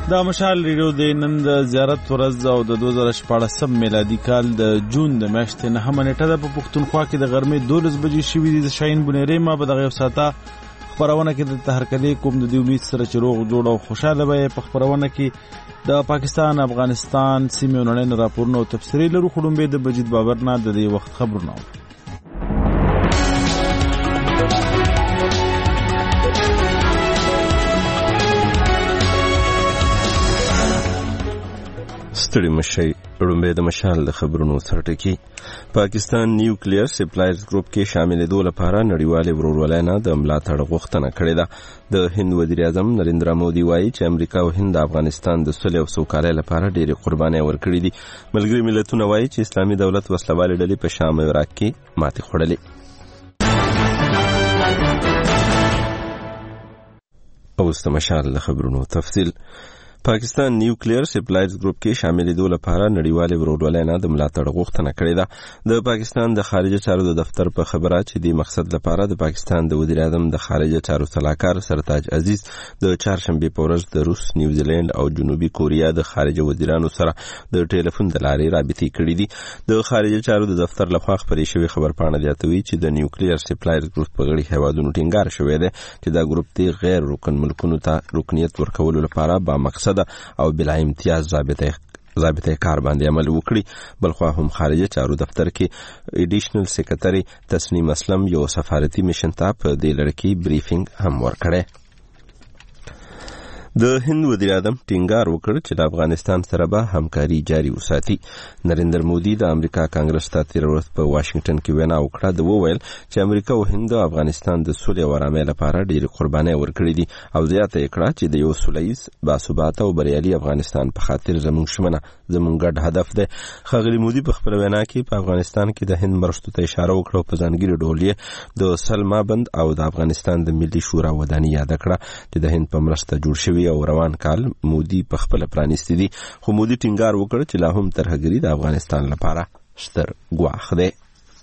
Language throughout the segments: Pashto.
دا مشال ریډیو د نن د زیارت ورځ او د 2014 میلادي کال د جون د میاشتې 9 نیټه د پښتونخوا کې د غرمې 12 بجې شوې دي. د شاهین بنيري ما په دغه ساته خبرونه کې د تهرکدي کوم د امید سره چې روغ جوړ او خوشاله وي. په خبرونه کې د پاکستان افغانستان سیمې نړۍ راپورونه او تفسیري لرو. خړم به د بجید بابر نه د دې وخت خبرونه ستړي مشي وړاندې د مشال د خبرونو سرټکی. پاکستان نیوکلیر سپلایرز ګروپ کې شاملېدو لپاره نړیوالې ورورولۍ نه د ملاتړ غوښتنه کړې ده. د هند وزیر اعظم نریندرا مودي وایي چې امریکا او هند د افغانستان د صلح او سوکالۍ لپاره ډېرې قربانۍ ورکړې دي. ملګري ملتونه وایي چې اسلامي دولت وسلوالې ډلې په شام او عراق کې ماتې خوړلې. اوس د مشال د خبرونو تفصیل. پاکستان نیوکلیر سپلایرز ګروپ کې شاملېدو لپاره نړیوالې ورورولۍ نه د ملاتړ غوښتنه کړې ده. د پاکستان د خارجه چارو د دفتر په خبره چې د مقصد لپاره د پاکستان د وزیر اعظم د خارجه چارو سلاکار سرتاج عزیز د چهارشنبه په ورځ د روس، نیوزیلند او جنوبي کوریا د خارجه وزیرانو سره د ټلیفون د لارې رابطې کړې دي. د خارجه چارو د دفتر لخوا خبرې شوې خبرپاڼه زیاتوي چې د نیوکلیر سپلایرز ګروپ په غړي هیوادونو ټینګار شوی دی چې دا ګروپ د غیر رکن ملکونو ته رکنیت ورکولو لپاره با مقصد او بلا امتیاز ضابطه کار باندې عمل وکړي. بلخوا هم خارجه چارو دفتر کې ایډیشنل سیکریټری تسنیم اسلم یو سفارتي میشن ته په دې لړ کې بریفینګ هم ورکړی. د هند وزیر اعظم ټینګار وکړ چې د افغانستان سره به همکاري جاري وساتي. نریندر مودي د امریکا کانګرس ته تیر ورځ په واشنگټن کې وینا وکړه. د وویل چې امریکا او هند د افغانستان د سولې او آرامۍ لپاره ډېرې قربانۍ ورکړې دي او زیاته یې کړه چې د یو سولیز باثباته او بریالي افغانستان په خاطر زموږ ګډ هدف دی. ښاغلي مودي په خپله وینا کې په افغانستان کې د هند مرستو ته اشاره وکړه او په ځانګړي ډول یې د سلما بند او د افغانستان د ملي شورا ودانۍ یاده کړه چې د هند په مرسته جوړ شوي او روان کال مودي په خپل پرانیستی دي. خو مودي ټینګار وکړ چې لا هم ترهګري د افغانستان لپاره ستر ګواښ دی.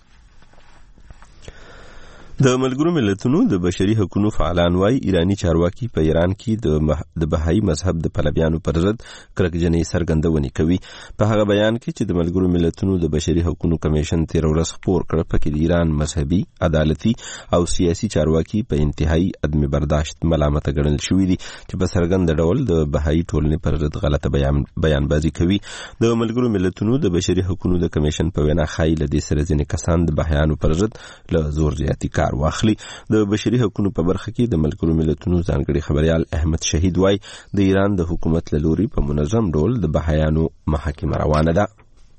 د ملګرو ملتونو د بشري حقوقو فعالان وايي ایرانی چارواکي په ایران کې د بهایي مذهب د پلویانو پر ضد کرکجنۍ څرګندونې کوي. په هغه بیان کې چې د ملګرو ملتونو د بشري حقوقو کمیشن تیر ورځ خپور کړ، پکې د ایران مذهبي، عدالتي او سیاسي چارواکي په انتهایی عدم برداشت ملامت ګڼل شوي دي چې په څرګند ډول د بهایي ټولنې پر ضد غلطه بیانبازي کوي. د ملګرو ملتونو د بشري حقوقو د کمیشن په وینا ښایي له دې سره ځینې کسان د بهایانو پر ضد له زور زیاتي کار واخلي. د بشري حقوقو په برخه کې د ملګرو ملتونو ځانګړي خبريال احمد شهید وای د ایران د حکومت له لوري په منظم ډول د بهایانو محاکمه روانه ده.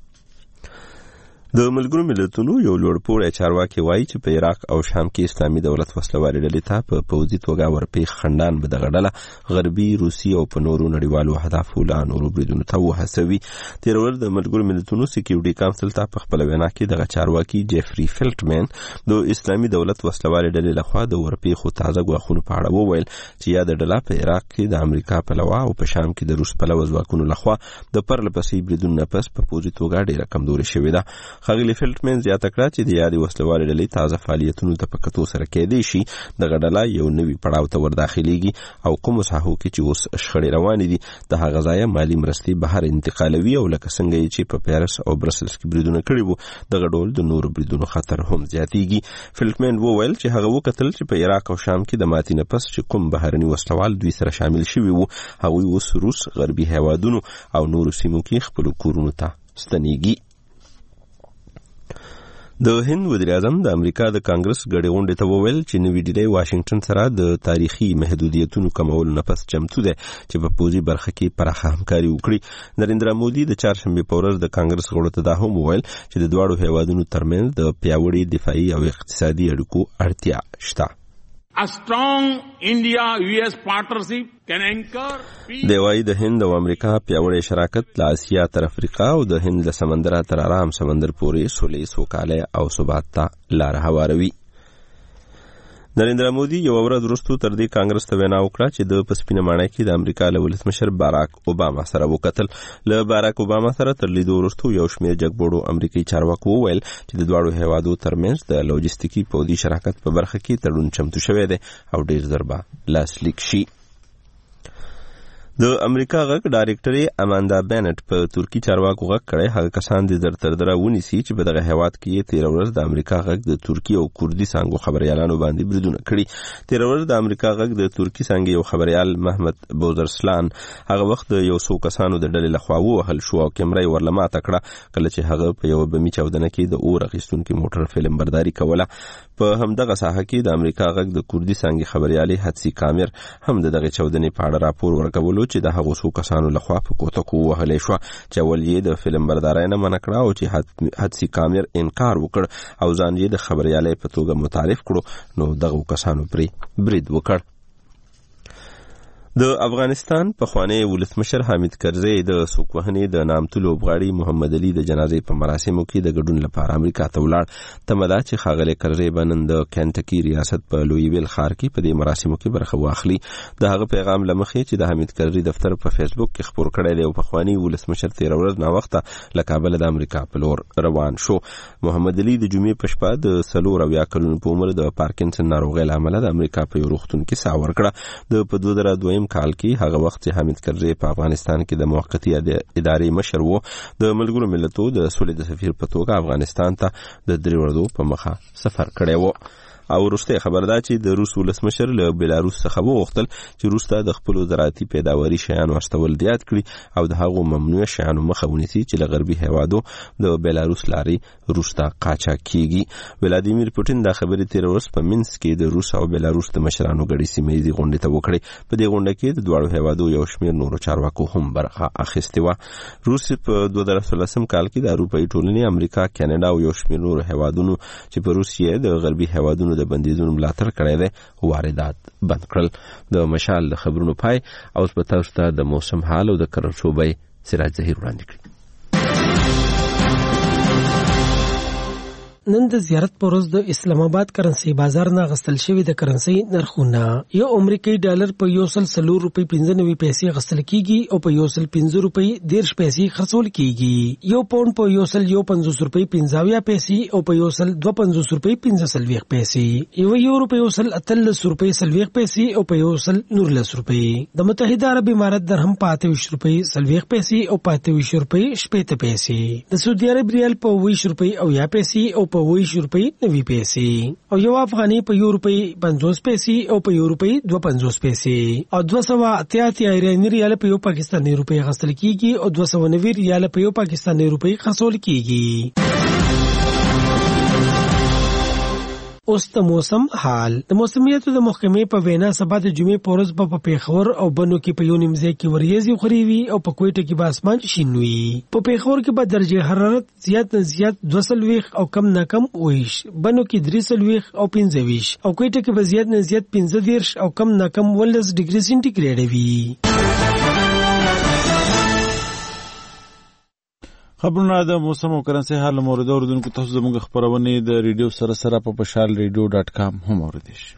د ملګرو ملتونو یو لوړپوړی چارواکي وایي چې په عراق او شام کې اسلامي دولت وسلوالې ډلې ته په پوځي توګه ورپېښ خنډان به دغه ډله غربي، روسي او په نورو نړیوالو اهدافو لا نورو بریدونو ته وهڅوي. تېره ورځ د ملګرو ملتونو سکیورټي کونسل ته په خپله وینا کې دغه چارواکي جیفري فیلټمین د اسلامي دولت وسلوالې ډلې لخوا د ورپېښو تازه ګواښونو په اړه وویل چې یاده ډله په عراق کې د امریکا پلوه او په شام کې د روس پلوه ځواکونو لخوا د پرلپسې بریدونو نه پس په پوځي توګه ډېره کمزورې شوې ده. ښاغلي فیلټمین زیاته کړه چې د یادې وسلوالې ډلې تازه فعالیتونو ته په کتو سره کېدای شي دغه ډله یو نوي پړاو ته ورداخلیږي او کومو ساحو کې چې اوس شخړې روانې دي د هغه ځایه مالي مرستې بهر انتقالوي او لکه څنګه چې په پیرس او برسلز کې بریدونه کړي وو دغه ډول د نورو بریدونو خطر هم زیاتیږي. فیلټمین وویل چې هغه وکتل چې په عراق او شام کې د ماتې نه پس چې کوم بهرني وسلوال دوی سره شامل شوي وو هغوی اوس روس، غربي هیوادونو او نورو سیمو کې خپلو کورونو ته ستنېږي. د هند وزیر اعظم د امریکا د کانګرس غړي غونډې ته وویل چې نوې ډیلي واشنگټن سره د تاریخي محدودیتونو کمولو نه پس چمتو ده چې په پوځي برخه کې پراخه همکاري وکړي. نریندرا مودي د چهارشنبه په ورځ د کانګرس غړو ته دا هم وویل چې د دواړو هیوادونو ترمنځ د پیاوړي دفاعي او اقتصادي اړیکو اړتیا شته. A strong India-US partnership can anchor peace. د وای د هند او امریکا پیاوړی شراکت له اسیا تر افریقا او د هند له سمندر تر آرام سمندر پورې سولې، سوکالۍ او ثبات ته لار هواروي. نریندرا مودي یو ورځ وروسته تر دې کانګرس ته وینا وکړه چې د پسپینه ماڼۍ کې د امریکا له ولسمشر باراک اوباما سره وکتل. له باراک اوباما سره تر لیدو وروسته یو شمېر جګبوړو امریکایي چارواکو وویل چې د دواړو هیوادو ترمنځ د لوجستیکي پوځي شراکت په برخه کې تړون چمتو شوی دی او ډېر ژر به لاسلیک شي. د امریکا غږ ډایرکټري اماندا بینټ په ترکی چارواکو غږ کړی هغه کسان د تر ونیسي چې په دغه هیواد کې 13 ورځ د امریکا غږ د ترکی او کوردي څنګه خبريالانو باندې بریدونه کړي. 13 ورځ د امریکا غږ د ترکی څنګه یو خبريال محمد بوزرسلان هغه وخت یو څو کسانو د ډلې لخوا وهل شو او کیمرې ورلمه تکړه کله چې هغه په یو بمی چاودنه کې د اور اخیستونکو موټر فلم برداری کوله. په همدغه ساحه کې د امریکا غږ د کوردي څنګه خبريالي حدسي کامر هم دغه چاودنې په اړه راپور ورکولو چې د هغو څو کسانو لخوا په کوټکو وهلې شو چې ول یې د فلم بردارۍ نه منع کړه او چې حدسي کامر انکار وکړ او ځان یې د خبريالي په توګه متعارف کړو نو دغه کسانو پرې برید وکړ. د افغانستان پخوانی ولسمشر حامد کرزی د سوکوهنې د نامتو لوبغاړي محمد علي د جنازې په مراسمو کې د ګډون لپاره امریکا ته ولاړ. تمدا چې ښاغلی کرزی بنن د کینټکی ریاست په لویویل ښار کې په دې مراسمو کې برخه واخلي. د هغه پیغام لمخې چې د حامد کرزی دفتر په فیسبوک کې خبر کړی دی او پخوانی ولسمشر 13 ورځ نا وخته له کابل د امریکا په لور روان شو. محمد علي د جمعې په شپه د 4 کلونو په عمر د پارکینسن ناروغۍ له امله د امریکا په یو روغتون کې ساه ورکړه. د په 2002 کال کې هغه وخت چې حامد کرزی په افغانستان کې د موقتی ادارې مشر وو د ملګرو ملتونو د سولې د سفیر په توګه افغانستان ته د 3 ورځو په مخه سفر کړی وو. او وروسته خبر ده چې د روس ولسمشر له بلاروس څخه وغوښتل چې روس ته د خپل زراعتي پیداواري شیانو استول زیات کړي او د هغو ممنوع شیانو مخه ونیسي چې له غربي هیوادو د بلاروس لارې روس ته قاچاق کیږي. ولادیمیر پوتین دا خبرې 13 ورځ په مینسک کې د روس او بلاروس د مشرانو غړي سیمې غونډه ته وکړي. په دې غونډه کې د دوه هیوادو یو شمېر نورو چارواکو هم برخه اخیستې و. روس په 2013 کال کې د اروپאי ټولنې امریکا کاناډا او یو شمېر نورو هیوادونو چې په روسیې د غربي هیوادونو د بندیزونو ملاتړ کړی دی واردات بند کړل. د مشال د خبرونو پای او په تاسو ته د موسم حال او د کرنچوبې سراج ظهیر وړاندې کړي. نن د زیارت پر ورځ د اسلام آباد کرنسي بازار نه غستل شوی د کرنسي نرخونه یو امریکایي ډالر په 104 روپۍ 95 پیسې غستل کیږي او په 105 روپۍ 10 پیسې خرڅول کیږي. یو پاوند په 150 روپۍ 50 پیسې او په 152 روپۍ 15 پیسې. یو روپۍ 130 روپۍ 30 پیسې او په 119 روپۍ. د متحده عرب امارات درهم په 28 روپۍ 30 پیسې او په 28 روپۍ 80 پیسې. د سعودي عرب ریال په 20 روپۍ او 10 پیسې او په 20 روپۍ 90 پیسې. او یو افغاني په 1 روپۍ 50 پیسې او په 1 روپۍ 52 پیسې. او 288 ایراني ریال په یو پاکستاني روپۍ غستل کیږي او 290 ریال په یو پاکستاني روپۍ خرڅول کیږي. اوس د موسم حال. د موسمیاتو د محکمې په وینا سبا د جمعې په ورځ په پیښور او بنو کې په یو نیمځای کې وریځي خوري او په کوټه کې به اسمان شین وي. په پیښور کې به درجه حرارت زیات نه زیات 220 او کم نه کم 20، بنو کې 320 او 25 او کوټه کې به زیات نه زیات 15 او کم نه کم 12 ډیګري سنټیګریډ وي. خبرونه د موسم او کرنسي حال مورد اوردونکو تاسو زموږ خبرونه د ریډیو سره په pashalradio.com هم اوریدئ شئ.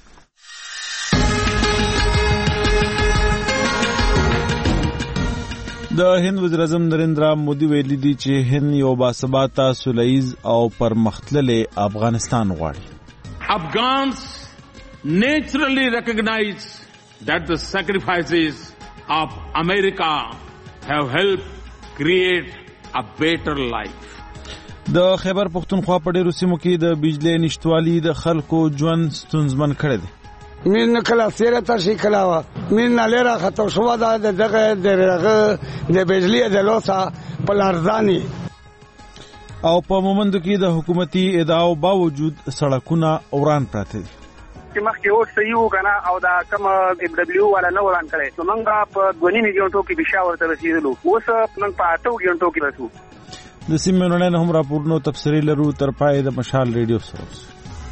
د هند وزیر اعظم نریندرا مودي ویلي دی چې هند یو باثباته سولهییز او پرمختللی افغانستان غواړي. Afghans naturally recognize that the sacrifices of America have helped create a better life. د خیبر پختونخوا په ډیرو سیمو کې د بجلی نشټوالي د خلکو ژوند ستونزمن کړی دی. مين کلا سیره تاسو کلاوه مين نالره خطو شو دا دغه د بجلی د لوسا پلارزانی او په مومند کې د حکومتي ادعاو باوجود سړکونه اوران پراته دي. چې مخکې اوس صحیح وکنه او دا کوم دبليو ولا نه وران کړي نو موږ په 2.5 غنټو کې پېښور ته رسیدلو اوس موږ په 8 غنټو کې رسو. د سیمې نړۍ هم راپورونو تفسیری لرو تر پای د مشال ریډیو سره.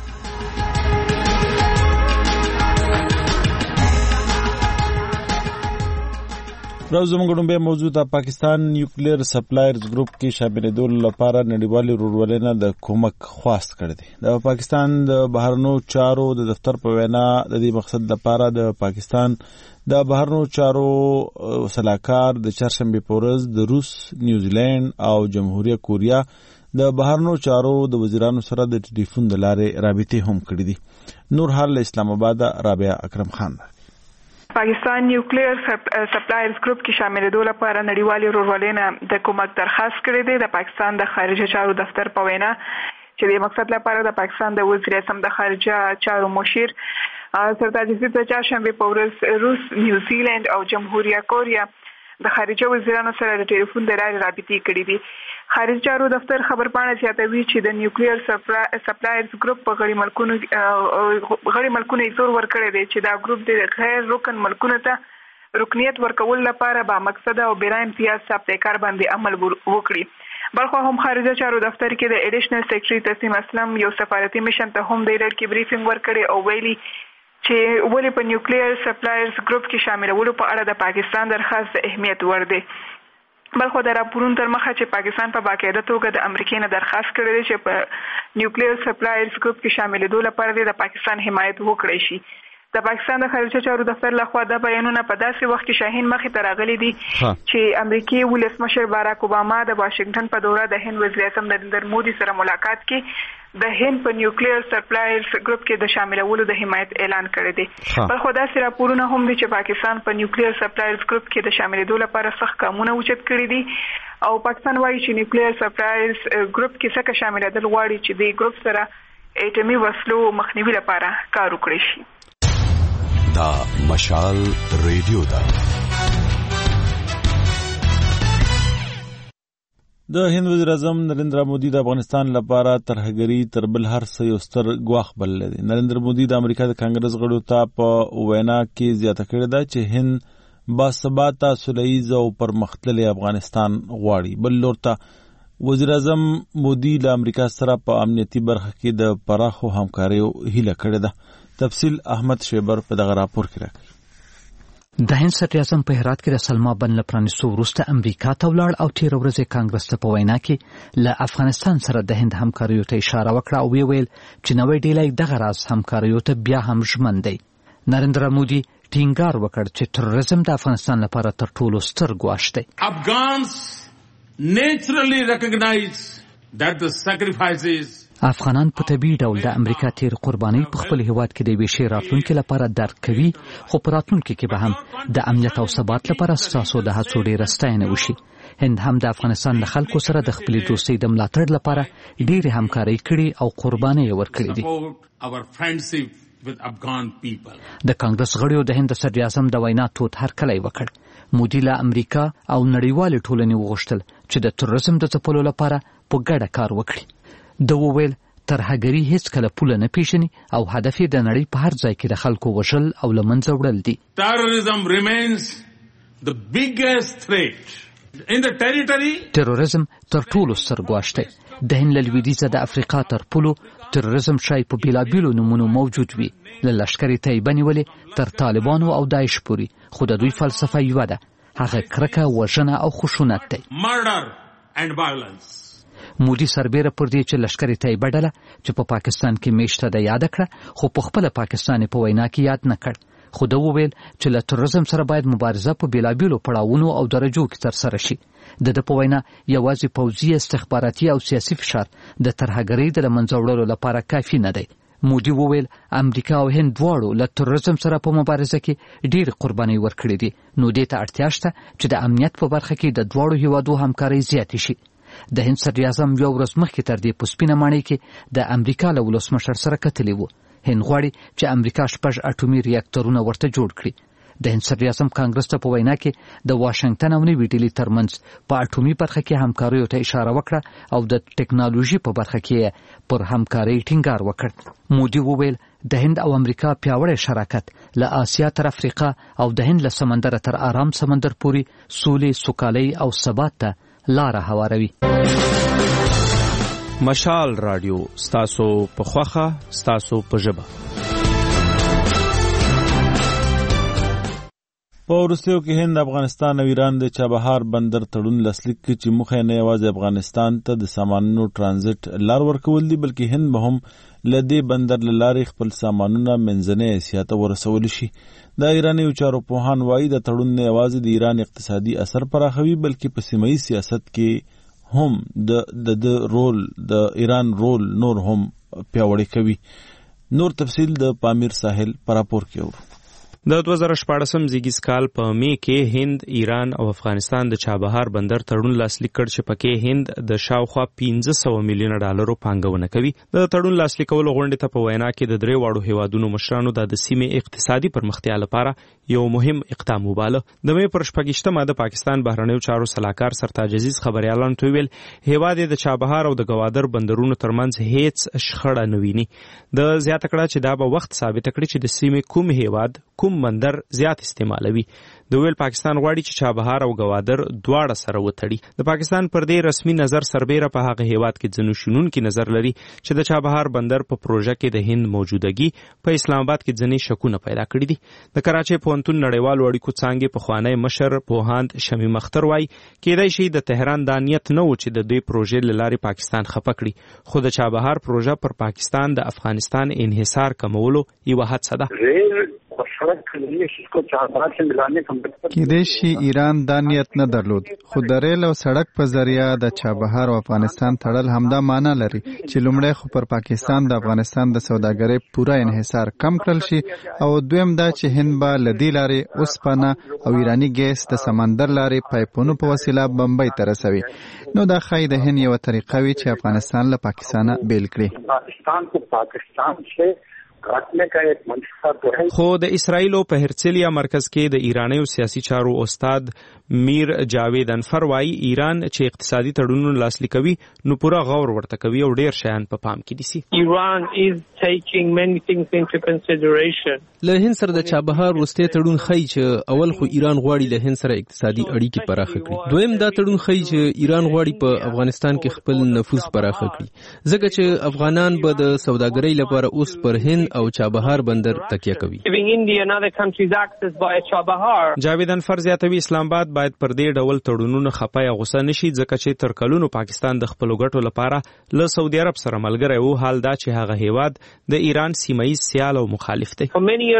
راځو موږ به موضوع د پاکستان نیوکلیر سپلایرز ګروپ کې شاملېدو لپاره نړیوال ورورولنه د کومک خواست کړی دی. د پاکستان د بهرنیو چارو د دفتر په وینا د دې مقصد لپاره د پاکستان د بهرنیو چارو سلاکار د چهارشنبه په ورځ د روس، نیوزیلند او جمهوریت کوریا د بهرنیو چارو د وزیرانو سره د ټلیفون د لارې رابطې هم کړې دي. نور حال اسلام آباد رابعه اکرم خان. پاکستان نیوکلیر سپلایرز ګروپ کې شاملېدو لپاره نړیوالې ورورولۍ نه د کومک درخواست کړی دی. د پاکستان د خارجه چارو دفتر په وینا چې د مقصد لپاره د پاکستان د وزیر اعظم د خارجه چارو مشیر سردار جزید د چهارشنبه په ورځ روس، نیوزیلند او جمهوریه کوریا د خارجه وزیرانو سره د ټلیفون د لارې رابطې کړې دي. خارجه چارو دفتر خبرپاڼه زیاتوي چې د نیوکلیر سپلایرز ګروپ په غړي ملکونو زور ورکړی دی چې دا ګروپ د غیر رکن ملکونو ته رکنیت ورکول لپاره با مقصد او بلا امتیاز سابقه باندې عمل وکړي. بلخو هم خارجه چارو دفتر کې د ایډیشنل سیکریټری تسنیم اسلم یو سفارتي میشن ته هم د لړ کې بریفینګ ورکړي او ویلي چې ولې په نیوکلیر سپلایرز ګروپ کې شاملولو په اړه د پاکستان درخواست د اهمیت وړ دی. بلخو د راپورونو تر مخه چې پاکستان په باقاعده توګه د امریکا نه درخواست کړی دی چې په نیوکلیر سپلایرز ګروپ کې شاملېدو لپاره د پاکستان حمایت وکړي شي. د پاکستان د خارجه چارو دفتر لخوا د بیانونه په داسې وخت کې شاهین مخې ته راغلي دي چې امریکایي ولسمشر باراک اوباما د واشنگټن په دوره د هند وزیر اعظم نریندر مودي سره ملاقات کې د هند په نیوکلیر سپلایرز ګروپ کې د شاملولو د حمایت اعلان کړی دی. بلخو داسې راپورونه هم دي چې پاکستان په نیوکلیر سپلایرز ګروپ کې د شاملېدو لپاره سخت ګامونه اوچت کړي دي او پاکستان وایي چې نیوکلیر سپلایرز ګروپ کې څنګه شاملېدل غواړي چې د ګروپ سره اټومي وسلو مخنیوي لپاره کار وکړي شي. دا مشال ریډیو ده. د هند وزیر اعظم نریندر مودي د افغانستان لپاره ترهګري تر بل هر څه یو ستر ګواښ بللی دی. نریندر مودي د امریکا د کانګرس غړو ته په وینا کې زیاته کړې ده چې هند باثباته سوله او پرمختللی افغانستان غواړي. بل لور ته وزیر اعظم مودي له امریکا سره په امنیتي برخه کې د پراخو همکاریو هیله کړې ده. تفصیل احمد شیبر په دغه راپور کې راکړي. د هند صدر اعظم په هرات کې د سلما بند له پرانیستو وروسته امریکا ته ولاړ او تېره ورځ یې کانګرس ته په وینا کې له افغانستان سره د هند همکاریو ته اشاره وکړه او ویل چې نوی ډیلی دغه راز همکاریو ته بیا هم ژمن دی. نریندر مودي ټینګار وکړ چې تروریزم د افغانستان لپاره تر ټولو ستر ګواښ دی. Afghans naturally recognize that the sacrifices افغانان په طبیعي ډول د امریکا تیر قرباني په خپل هیواد کې د یوې ښې راتلونکي لپاره درک کوي، خو په راتلونکي کې به هم د امنیت او ثبات لپاره ستاسو د هڅو ډېره ستاینه وشي. هند هم د افغانستان له خلکو سره د خپلې دوستۍ د ملاتړ لپاره ډېرې همکارۍ کړي او قربانۍ یې ورکړي دي. د کانګرس غړیو د هند صدر اعظم د وینا تود هرکلی وکړ. مودي له امریکا او نړیوالې ټولنې وغوښتل چې د تروریزم د ځپلو لپاره په ګډه کار وکړي. د وویل ترهګري هیڅ کله پوله نه پیژني او هدف یې د نړۍ په هر ځای کې د خلکو وژل او له منځه وړل دي. Terrorism remains the biggest threat in the territory. تروریزم تر ټولو ستر ګواښ دی. د هند له لویدیځه د افریقا تر پولو تروریزم شای په بیلابیلو نومونو موجود وي، له لښکرې طیبه نیولې تر طالبانو او داعش پورې، خو د دوی فلسفه یوه ده، هغه کرکه، وژنه او خشونت دی. Murder and violence. مودي سربیره پر دې چې لښکرې طیبه ډله چې په پاکستان کې میشته ده یاده کړه، خو په خپله پاکستان په وینا کې یاد نه کړ. خو ده وویل چې له تروریزم سره باید مبارزه په بیلابیلو پړاوونو او درجو کې ترسره شي. د په وینا یوازې پوځي، استخباراتي او سیاسي فشار د ترهګرۍ د له منځه وړلو لپاره کافي نه دی. مودي وویل امریکا او هند دواړو له تروریزم سره په مبارزه کې ډېرې قربانۍ ورکړې دي، نو دې ته اړتیا شته چې د امنیت په برخه کې د دواړو هیوادو همکارۍ زیاتې شي. د هند صدر اعظم یو ورځ مخکې تر دې په سپینه ماڼۍ کې د امریکا له ولسمشر سره کتلي وو. هند غواړي چې امریکا 6 اټومي ریاکټورونه ورته جوړ کړي. د هند صدر اعظم کانګرس ته په وینا کې د واشنگټن او نوي ډیلي ترمنځ په اټومي برخه کې همکاریو ته اشاره وکړه او د ټیکنالوژي په برخه کې پر همکارۍ ټینګار وکړ. مودي وویل د هند او امریکا پیاوړی شراکت له آسیا تر افریقا او د هند له سمندر تر آرام سمندر پورې سولې، سوکالۍ او ثبات ته لاره هواروي. مشال رادیو ستاسو په خوخه، ستاسو په ژبه. په وروستیو کې هند، افغانستان او ایران د چابهار بندر تړون لاسلیک کړي چې موخه نه یوازې افغانستان ته د سامانونو ترانزیت لار ورکول دي، بلکې هند به هم له دې بندر له لارې خپل سامانونه منځنۍ اسیا ته ورسول شي. د ایراني چارو پوهان وایي د تړون نه یوازې د ایران اقتصادي اثر پراخوي، بلکې په سیمه ییز سیاست کې هم د ایران رول نور هم پیاوړی کوي. نور تفصیل د پامیر ساحل پر راپور کې اورو. د 2014 زیږیز کال په می کې هند، ایران او افغانستان د چابهار بندر تړون لاسلیک کړ چې پکې هند د شاوخوا 1500 میلیون ډالرو پانګونه کوي. د تړون لاسلیک کولو غونډې ته په وینا کې د درې واړو هیوادونو مشرانو د سیمې اقتصادي پرمختیا لپاره یو مهم اقدام وباله. د می پر 28مه د پاکستان بهرنیو چارو سلاکار سرتاج عزیز خبريالان ته ویل هیواد د چابهار او د گوادر بندرونو ترمنځ هیڅ شخړه نه ویني. د زیاته کړه چې دا به وخت ثابت کړي چې د سیمې کوم هیواد کوم بندر زیات استعمالوي. د ویل پاکستان غواړي چې چابهار او گوادر دواړه سره وتړي. د پاکستان پر دې رسمي نظر سربېره په هغه هیواد کې ځنو شنونکي نظر لري چې د چابهار بندر په پروژه کې د هند موجودګي په اسلام آباد کې ځنې شکونه پیدا کړي دي. د کراچۍ پوهنتون نړیوالو اړیکو څانګې پخوانی مشر پوهاند شمیم اختر وایي کېدای شي د تهران دا نیت نه و چې د دوی پروژې له لارې پاکستان خفه کړي، خو د چابهار پروژه پر پاکستان د افغانستان انحصار کمولو یوه هڅه ده. کېدای شي ایران دا نیت نه درلود، خو د ریل او سړک په ذریعہ د چابهار او افغانستان تړل همدا معنا لري چې لومړی خو پر پاکستان د افغانستان د سوداګرۍ پوره انحصار کم کړل شي، او دویم دا چې هند به له دې لارې اوسپنه او ایرانی ګیس د سمندر لارې پایپونو په وسیله بمبئی ته رسوي. نو دا ښایي د هند یوه طریقه وي چې افغانستان له پاکستانه بیل کړي. خو د اسرائیلو په هرڅلیا مرکز کې د ایرانیو سیاسي چارو استاد میر جاوید انفر وایي ایران چې اقتصادي تړونونه لاسلیک کوي نو پوره غور ورته کوي او ډیر شیان په پام کې دي. ایران is taking many things into consideration. له هند سره د چابهار وروستی تړون ښیي چې اول خو ایران غواړي له هند سره اقتصادي اړیکې پراخه کړي، دویم دا تړون ښیي چې ایران غواړي په افغانستان کې خپل نفوذ پراخه کړي ځکه چې افغانان به د سوداګرۍ لپاره اوس پر هند او چابهار بندر تکیه کوي. جاوید انفر زیاتوي اسلام آباد باید پر دې ډول تړونونو خپه یا غوسه نشي ځکه چې تر کلونو پاکستان د خپلو ګټو لپاره له سعودي عرب سره ملګری وو، حال دا چې هغه هیواد د ایران سیمه‌ییز سیال او مخالف دی.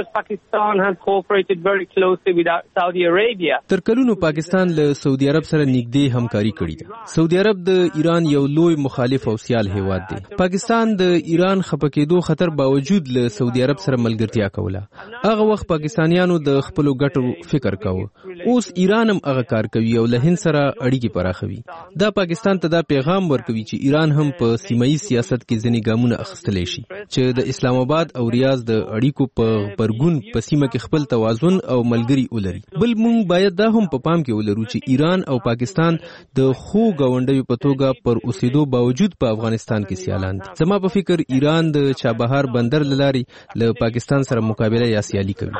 تر کلونو پاکستان له سعودي عرب سره نږدې همکاري کړې ده. سعودي عرب د ایران یو لوی مخالف او سیال هیواد دی. پاکستان د ایران خپه کېدو خطر باوجود له سعودي عرب سره ملګرتیا کوله. هغه وخت پاکستانیانو د خپلو ګټو فکر کاوه. اوس ایران هم هغه کار کوي او له هند سره اړیکې پراخوي. دا پاکستان ته دا پیغام ورکوي چې ایران هم په سیمه‌ییز سیاست کې ځینې ګامونه اخیستلی شي چې د اسلام آباد او ریاض د اړیکو په غبرګون په سیمه کې خپل توازن او ملګري ولري. بل موږ باید دا هم په پام کې ولرو چې ایران او پاکستان د خو ګاونډیو په توګه پر اوسېدو باوجود په افغانستان کې سیالان دي. زما په فکر ایران د چابهار بندر له لارې له پاکستان سره مقابله یا سیالي کوي.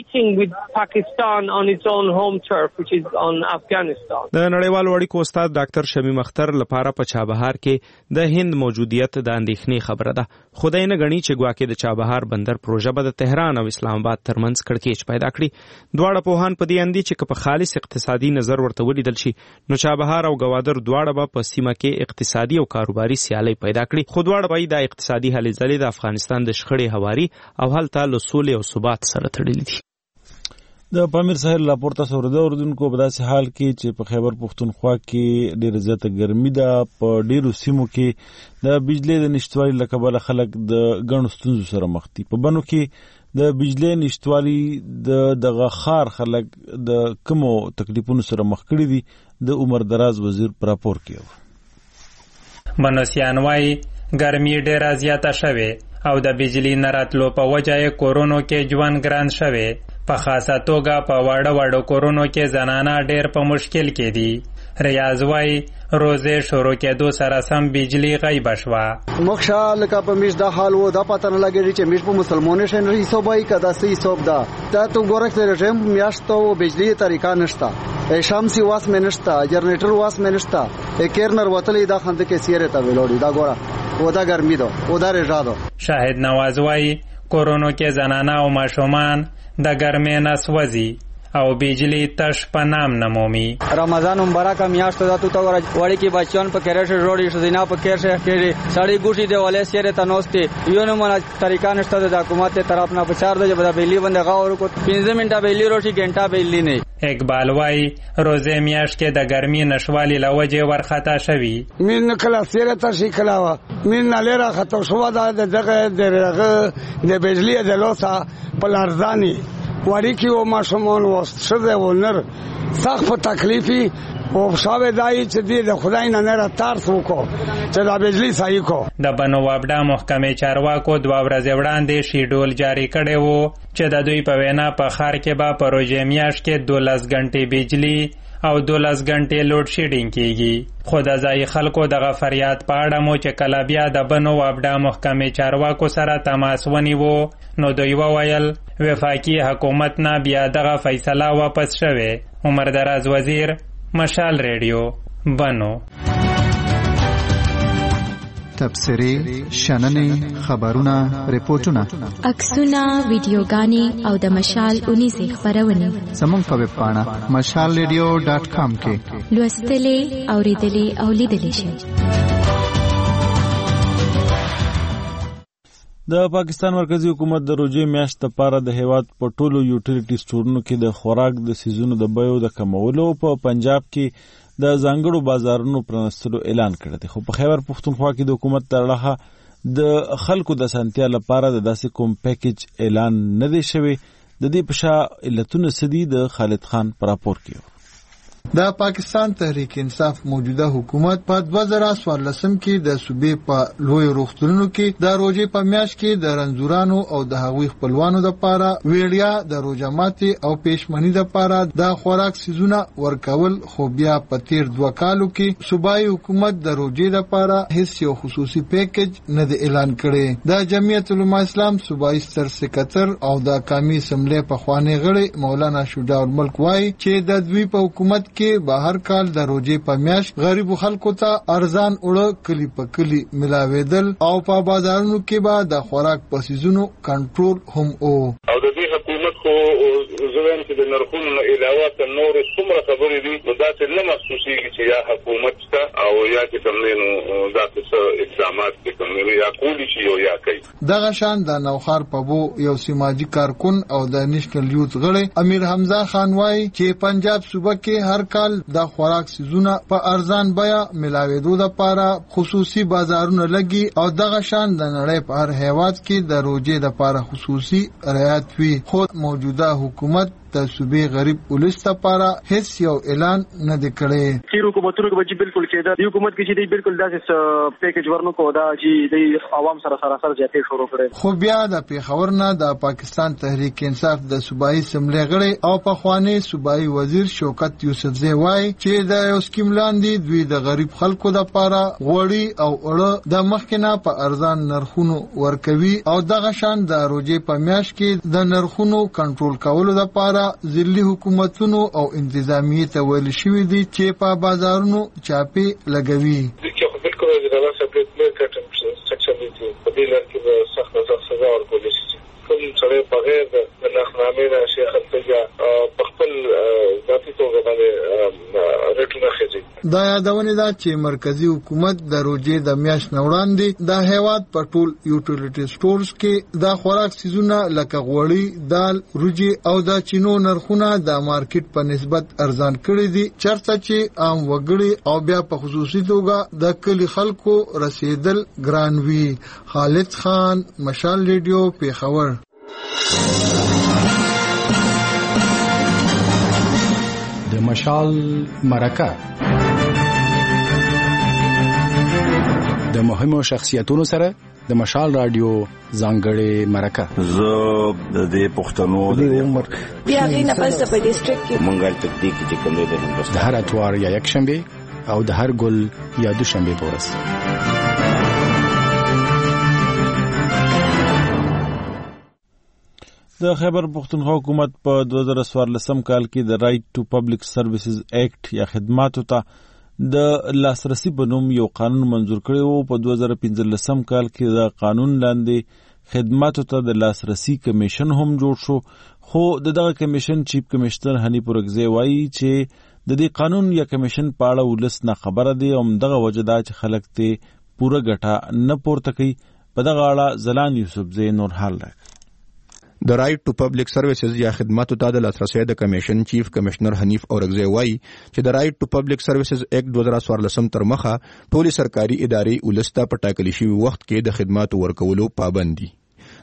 د نړیوالو اړیکو استاد ډاکټر شمیم اختر لپاره په چابهار کې د هند موجودیت د اندېښنې خبره ده. خدای نه غني چې ګواکې د چابهار بندر پروژه به د تهران او اسلام آباد ترمنځ کړکېچ پیدا کړي. دواړه پوهان په دې اندي چې په خالص اقتصادي نظر ورته ولیدل شي نو چابهار او گوادر دواړه به په سیمه کې اقتصادي او کاروباري سیالي پیدا کړي. خو دواړه به د اقتصادي هلې ځلې د افغانستان د شخړې هواري او هلته له سولې او ثبات سره تړلي دي. د پامیر ساحل راپورته سورده اوردونکو په داسې حال کې چې په خیبر پښتونخوا کې ډېره زیاته ګرمي ده، په ډېرو سیمو کې د بجلی د نشتوالي له کبله خلک د ګڼو ستونزو سره مخ دي. په بنو کې د بجلی نشتوالي د دغه ښار خلک د کومو تکلیفونو سره مخ کړي دي د عمر دراز وزیر په راپور کې. بنوسیان وایي ګرمي ډېره زیاته شوې او د بجلی نه راتلو په وجه یې کورونو کې ژوند ګران شوی. په خاصه توګه په واړه کورونو کې زنانه ډېر په مشکل کې دي. ریاض وایي روزه شروع کېدو سره سم بجلی غیبه شوه. مخشه لکه په میش دا حال و دا پته نه لګېږي چې میش په مسلمانانو شي نه حساب وایي که داسې حساب ده. دا تو ګوره چې رژیم میاشتو بجلی طریقه نشته، شمسي واس مې نشته، جنریټر واس مې نشته، کیرنر وتلې دا خنده کې سیره ته ویلوړي. دا ګوره و دا ګرمي ده و دا رژا ده. شاهد نواز وایي کورونو کې زنانه او ماشومان د ګرمۍ نه سوځي او بجلی تش په نام نمومي. رمضان مبارک میاشت ده تو ته وړي کې بچیان په کېرشه جوړي شزینا په کېرشه کې سړی ګوشي دی ولې سیره ته نوستي یو نه مونږ طریقہ نشته د حکومت طرف نه بچار دی چې بجلی باندې غاور کو 15 منټه بجلی روشي غنټه بجلی نه. اقبال وای روزه میاشت کې د ګرمي نشوالي لوجه ورختا شوی. مين کلا سیره ته شي کلاوه مين نالره خطو شو دا دغه د بجلی د لوسا پلارزانی وړي کې او ماشومان وسته و نر سخت په تکلیفي او شاوه دای چې دې د خدای نه را تارس وکړو چې دا بجلی صحیح کو. د بنو وابډا محکمې چارواکو 2 ورځې وړاندې شیډول جاری کړی وو چې د دوی په وینا په ښار کې به په روژې میاشت کې 12 غنټې بجلی او 12 غنټې لوډ شیډینګ کیږي. خو د ځایي خلکو دغه فریاد په اړه مو چې کله بیا د بنو وابډا محکمې چارواکو سره تماس ونیوو نو دوی وویل وفاقي حکومت نه بیا دغه فیصله واپس شوه. عمر دراز وزیر، مشال ریډیو، بنو. تبصرې، شننې، خبرونه، ریپورتونه، عکسونه، ویډیوګانې او د مشال 19 خبرونه زموږ په ویب پاڼه mashalradio.com کې لوستلې، اوریدلې او لیدلې شئ. د پاکستان مرکزی حکومت د روژې میاشت لپاره د هیواد په ټولو یوټیلیټي سټورونو کې د خوراک د سیزونو د بیو د کمولو په پنجاب کې د ځانګړو بازارونو پرانستلو اعلان کړی دی. خو په خیبر پښتونخوا کې د حکومت ترړه د خلکو د سنتیا لپاره د داسې کوم پیکیج اعلان نه دی شوی. د دې په شا علتونه سدي د خالد خان پر راپور کې. د پاکستان تحریک انصاف موجوده حکومت په 2014 کې د صوبې په لوی روغتونونو کې د روژې په میاشت کې د رنځورانو او د هغوی خپلوانو لپاره ویړیا د روژه ماتي او پېشمنی لپاره د خوراک سیزونه ورکول. خو بیا په تیر 2 کالو کې صوبایي حکومت د روژې لپاره هیڅ یو خصوصي پیکیج نه دی اعلان کړی. د جمعیت العلماء اسلام صوبایي ستر سکرټر او د قومي اسمبلی پخوانی غړی مولانا شجاع الملک وایي چې د دوی په حکومت کې به هر کال د روژې په میاشت غریب خلکو ته ارزان اوړه کلی په کلی ملاوېدل او په بازارونو کې به د خوراک په سیزونو کنټرول هم او د دې حکومت خو زوین چې د نرخونو نه علاوه ته نور څومره خبرې دي نو دا څه نه محسوسېږي چې یا حکومت ته او یا چې کومنو دا څه اقدامات چې کومنو یا کولی شي او یا کوي. دغه شان د نوخار پبو یو سماجی کارکون او د نېشنل یوث غړی امیر حمزه خان وایي چې پنجاب صوبه کې هر کال د خوراک سیزونه په ارزان بیا ملاوېدو لپاره خصوصي بازارونه لګي او دغه شان د نړۍ په هر هیواد کې د روژې لپاره خصوصي رعایت وي. خو موجوده حکومت د صوبې غریب ولس لپاره هیڅ یو اعلان نه دی کړی. چې حکومتونو کې به بالکل کېده د حکومت کې چې دی بالکل داسې پیکیج ورنکو دا چې د عوام سره زیاتې شروع کړي. خو بیا د پیښور نه د پاکستان تحریک انصاف د صوبایي اسمبلی غړی او پخوانی صوبایي وزیر شوکت یوسفزی وایي چې د یو سکیم لاندې دوی د غریب خلکو لپاره غوړي او اوړه د مخکنه په ارزان نرخونو ورکوي او دغه شان د روژې په میاشت کې د نرخونو کنټرول کولو لپاره ځلي حکومتونو او انتظامیه ته ویل شوی دي چې په بازارونو چاپې لګوي. چې بالکل د راسه په کټم سیکشن دي په دې لار کې به سخت سزا ورکول شي. کوم سره بغیر د نخنامې نه شیخ التجا په خپل ذاتي توګه باندې رټونه خېږي. دا یادونه ده چې مرکزی حکومت د روژې د میاشت نه وړاندې د هیواد په ټول یوټیلیټي سټورز کې د خوراک سیزونه لکه غوړي، دال، روجي او د چینو نرخونه د مارکیټ په نسبت ارزان کړي دي چرته چې عام وګړي او بیا په خصوصي توګه د کلی خلکو رسیدل ګران وي. خالد خان، مشال ریډیو، پیښور. د مشال مرکه د مهمو شخصیتونو سره د مشال رادیو ځانګړې مرکه. زه د دې پښتنو د عمر بیا غینه پس په ډیسټریکټ کې مونږه تکتیک چې کوم دی د هر اتوار یا یک شنبه او د هر ګل یا دوشنبه پورس. د خیبر پښتونخوا حکومت په 2014 کال کې د رائټ ټو پبلک سرویسز ایکټ یا خدماتو ته د لاسرسي په نوم یو قانون منظور کړی وو. په 2015 کال کې د قانون لاندې خدماتو ته د لاسرسي کمیشن هم جوړ شو. خو دغه کمیشن چیف کمشنر حنیف ورغزی وایي چې د دې قانون یا کمیشن په اړه ولس نه خبره دي او دغه وجه دا چې خلک ته پوره ګټه نه پورته کوي. په دغه اړه زلان یوسفزی نور حال راکړي. د رائټ ټو پبلک سرویسز یا خدماتو ته د لاسرسي د کمیشن چیف کمشنر حنیف اورغزی وایي چې د رائټ ټو پبلک سرویسز ایکټ 2014 تر مخه ټولې سرکاري ادارې ولسته په ټاکلي شوي وخت کې د خدماتو ورکولو پابند دي.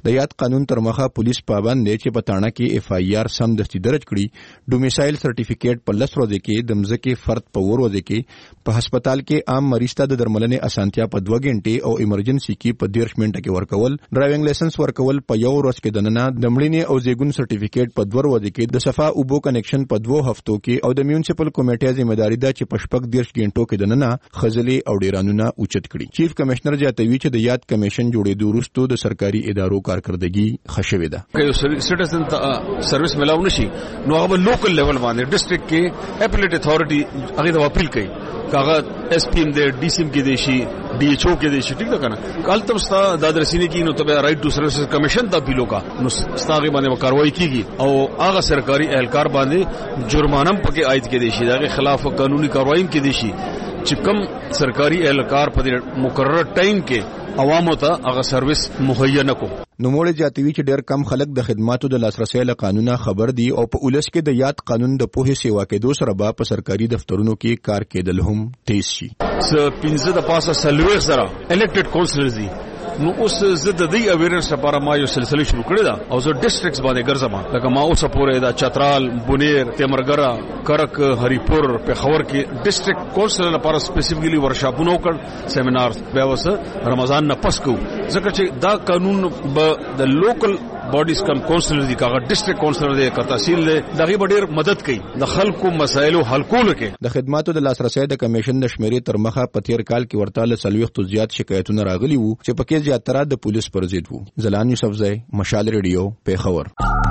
د یاد قانون تر مخه پولیس پابند دی چې په تاڼه کې اف آی آر سمدستي درج کړي، ډومیسایل سرټیفیکیټ په 10 ورځې کې، د مځکې فرد په 4 ورځې کې، په هسپتال کې عام مریض ته د درملنې اسانتیا په 2 غنټې او ایمرجنسي کې په 10 منټه کې ورکول، ډرایوینګ لایسنس ورکول په 1 ورځ کې دننه، د مړینې او زیږون سرټیفیکیټ په 2 ورځې کې، د صفا اوبو کنیکشن په 2 هفتو کې، او د میونسپل کمیټې ځمېداري ده چې په 10 غنټو کې دننه خزلې او ډیرانونه اوچت کړي. چیف کمشنر جاتوي چې د یاد کمیشن جوړېدو وروسته د سرکاري ادارو کارکردګي خښوي ده. که یو سټیزن ته سرویس ملاو نشي نو هغه لوکل لیول باندې ډیسټریکټ کې اپیلیټ اتھارټي هغه د اپیل کوي، کاغه اس پی ایم دې ډي سی ایم کې دي شي ډي ایچ او کې دي شي، ټیک ده کنه. کال تم ستا د درسینه کې نو ته رائټ ټو سرویسز کمیشن ته اپیل وکا نو ستاغه باندې کاروایی کیږي او هغه سرکاري اهلکار باندې جرمانه پکې عاید کې دي شي، دغه خلاف قانوني کاروایی کې دي شي چې کوم سرکاري اهلکار په مقرره ټایم کې عوامو ته هغه سرویس مهیا نه کو. نوموړی جاتوي چې ډېر کم خلک د خدماتو د لاسرسي له قانونه خبر دي او په ولس کې د یاد قانون د پوهې سیوا کېدو سره به په سرکاري دفترونو کې کار کېدل هم تیز شي. 15 د پاسه سلوي سره الیکټډ کونسلرز دي، نو اوس زه د دې اویرنس لپاره ما یو سلسله شروع کړې ده او زه ډیسټریکټس باندې ګرځم، لکه ما اوس پورې د چترال، بونیر، تیمرګرا، کرک، هریپور، پیښور کې ډیسټریکټ کونسلر لپاره سپیسیفیکلی ورکشاپونه وکړ، سیمینارز به وسه رمضان نه پس کو، ځکه چې دا قانون به د لوکل باډیز کم کونسلر دي، کاغه ډیسټریکټ کونسلر دی، کا تحصیل دی، دغه به ډیر مدد کوي د خلکو مسایلو حل کولو کې. د خدماتو د لاسرسي د کمیشن د شمیرې تر مخه په تیر کال کې ورته له 40 زیات شکایتونه راغلي وو چې پکې زیاتره د پولیس پر ضد وو. زلان یوسفزئی، مشال ریډیو، پیښور.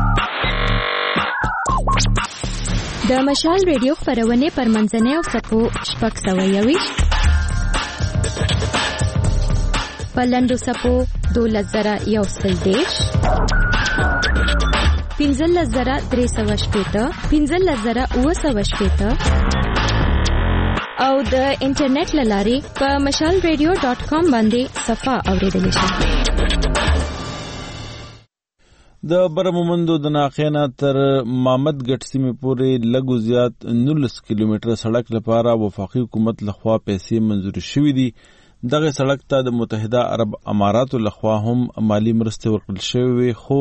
د مشال ریډیو خبرونه پر منځنۍ او سپو شپږ سوه یویشت په لنډو سپو 12,110 15,380 15,980 او د انټرنیټ لارې په mashalradio.com باندې صفه اوریدل شي. د برمومندو د ناخینا تر مامد ګټ سیمې پورې لږ زیات 19 کیلومتره سړک لپاره وفاقي حکومت لخوا پیسې منظور شوې دي. دغه سړک ته د متحده عرب اماراتو لخوا هم مالی مرستې ورکړل شوې، خو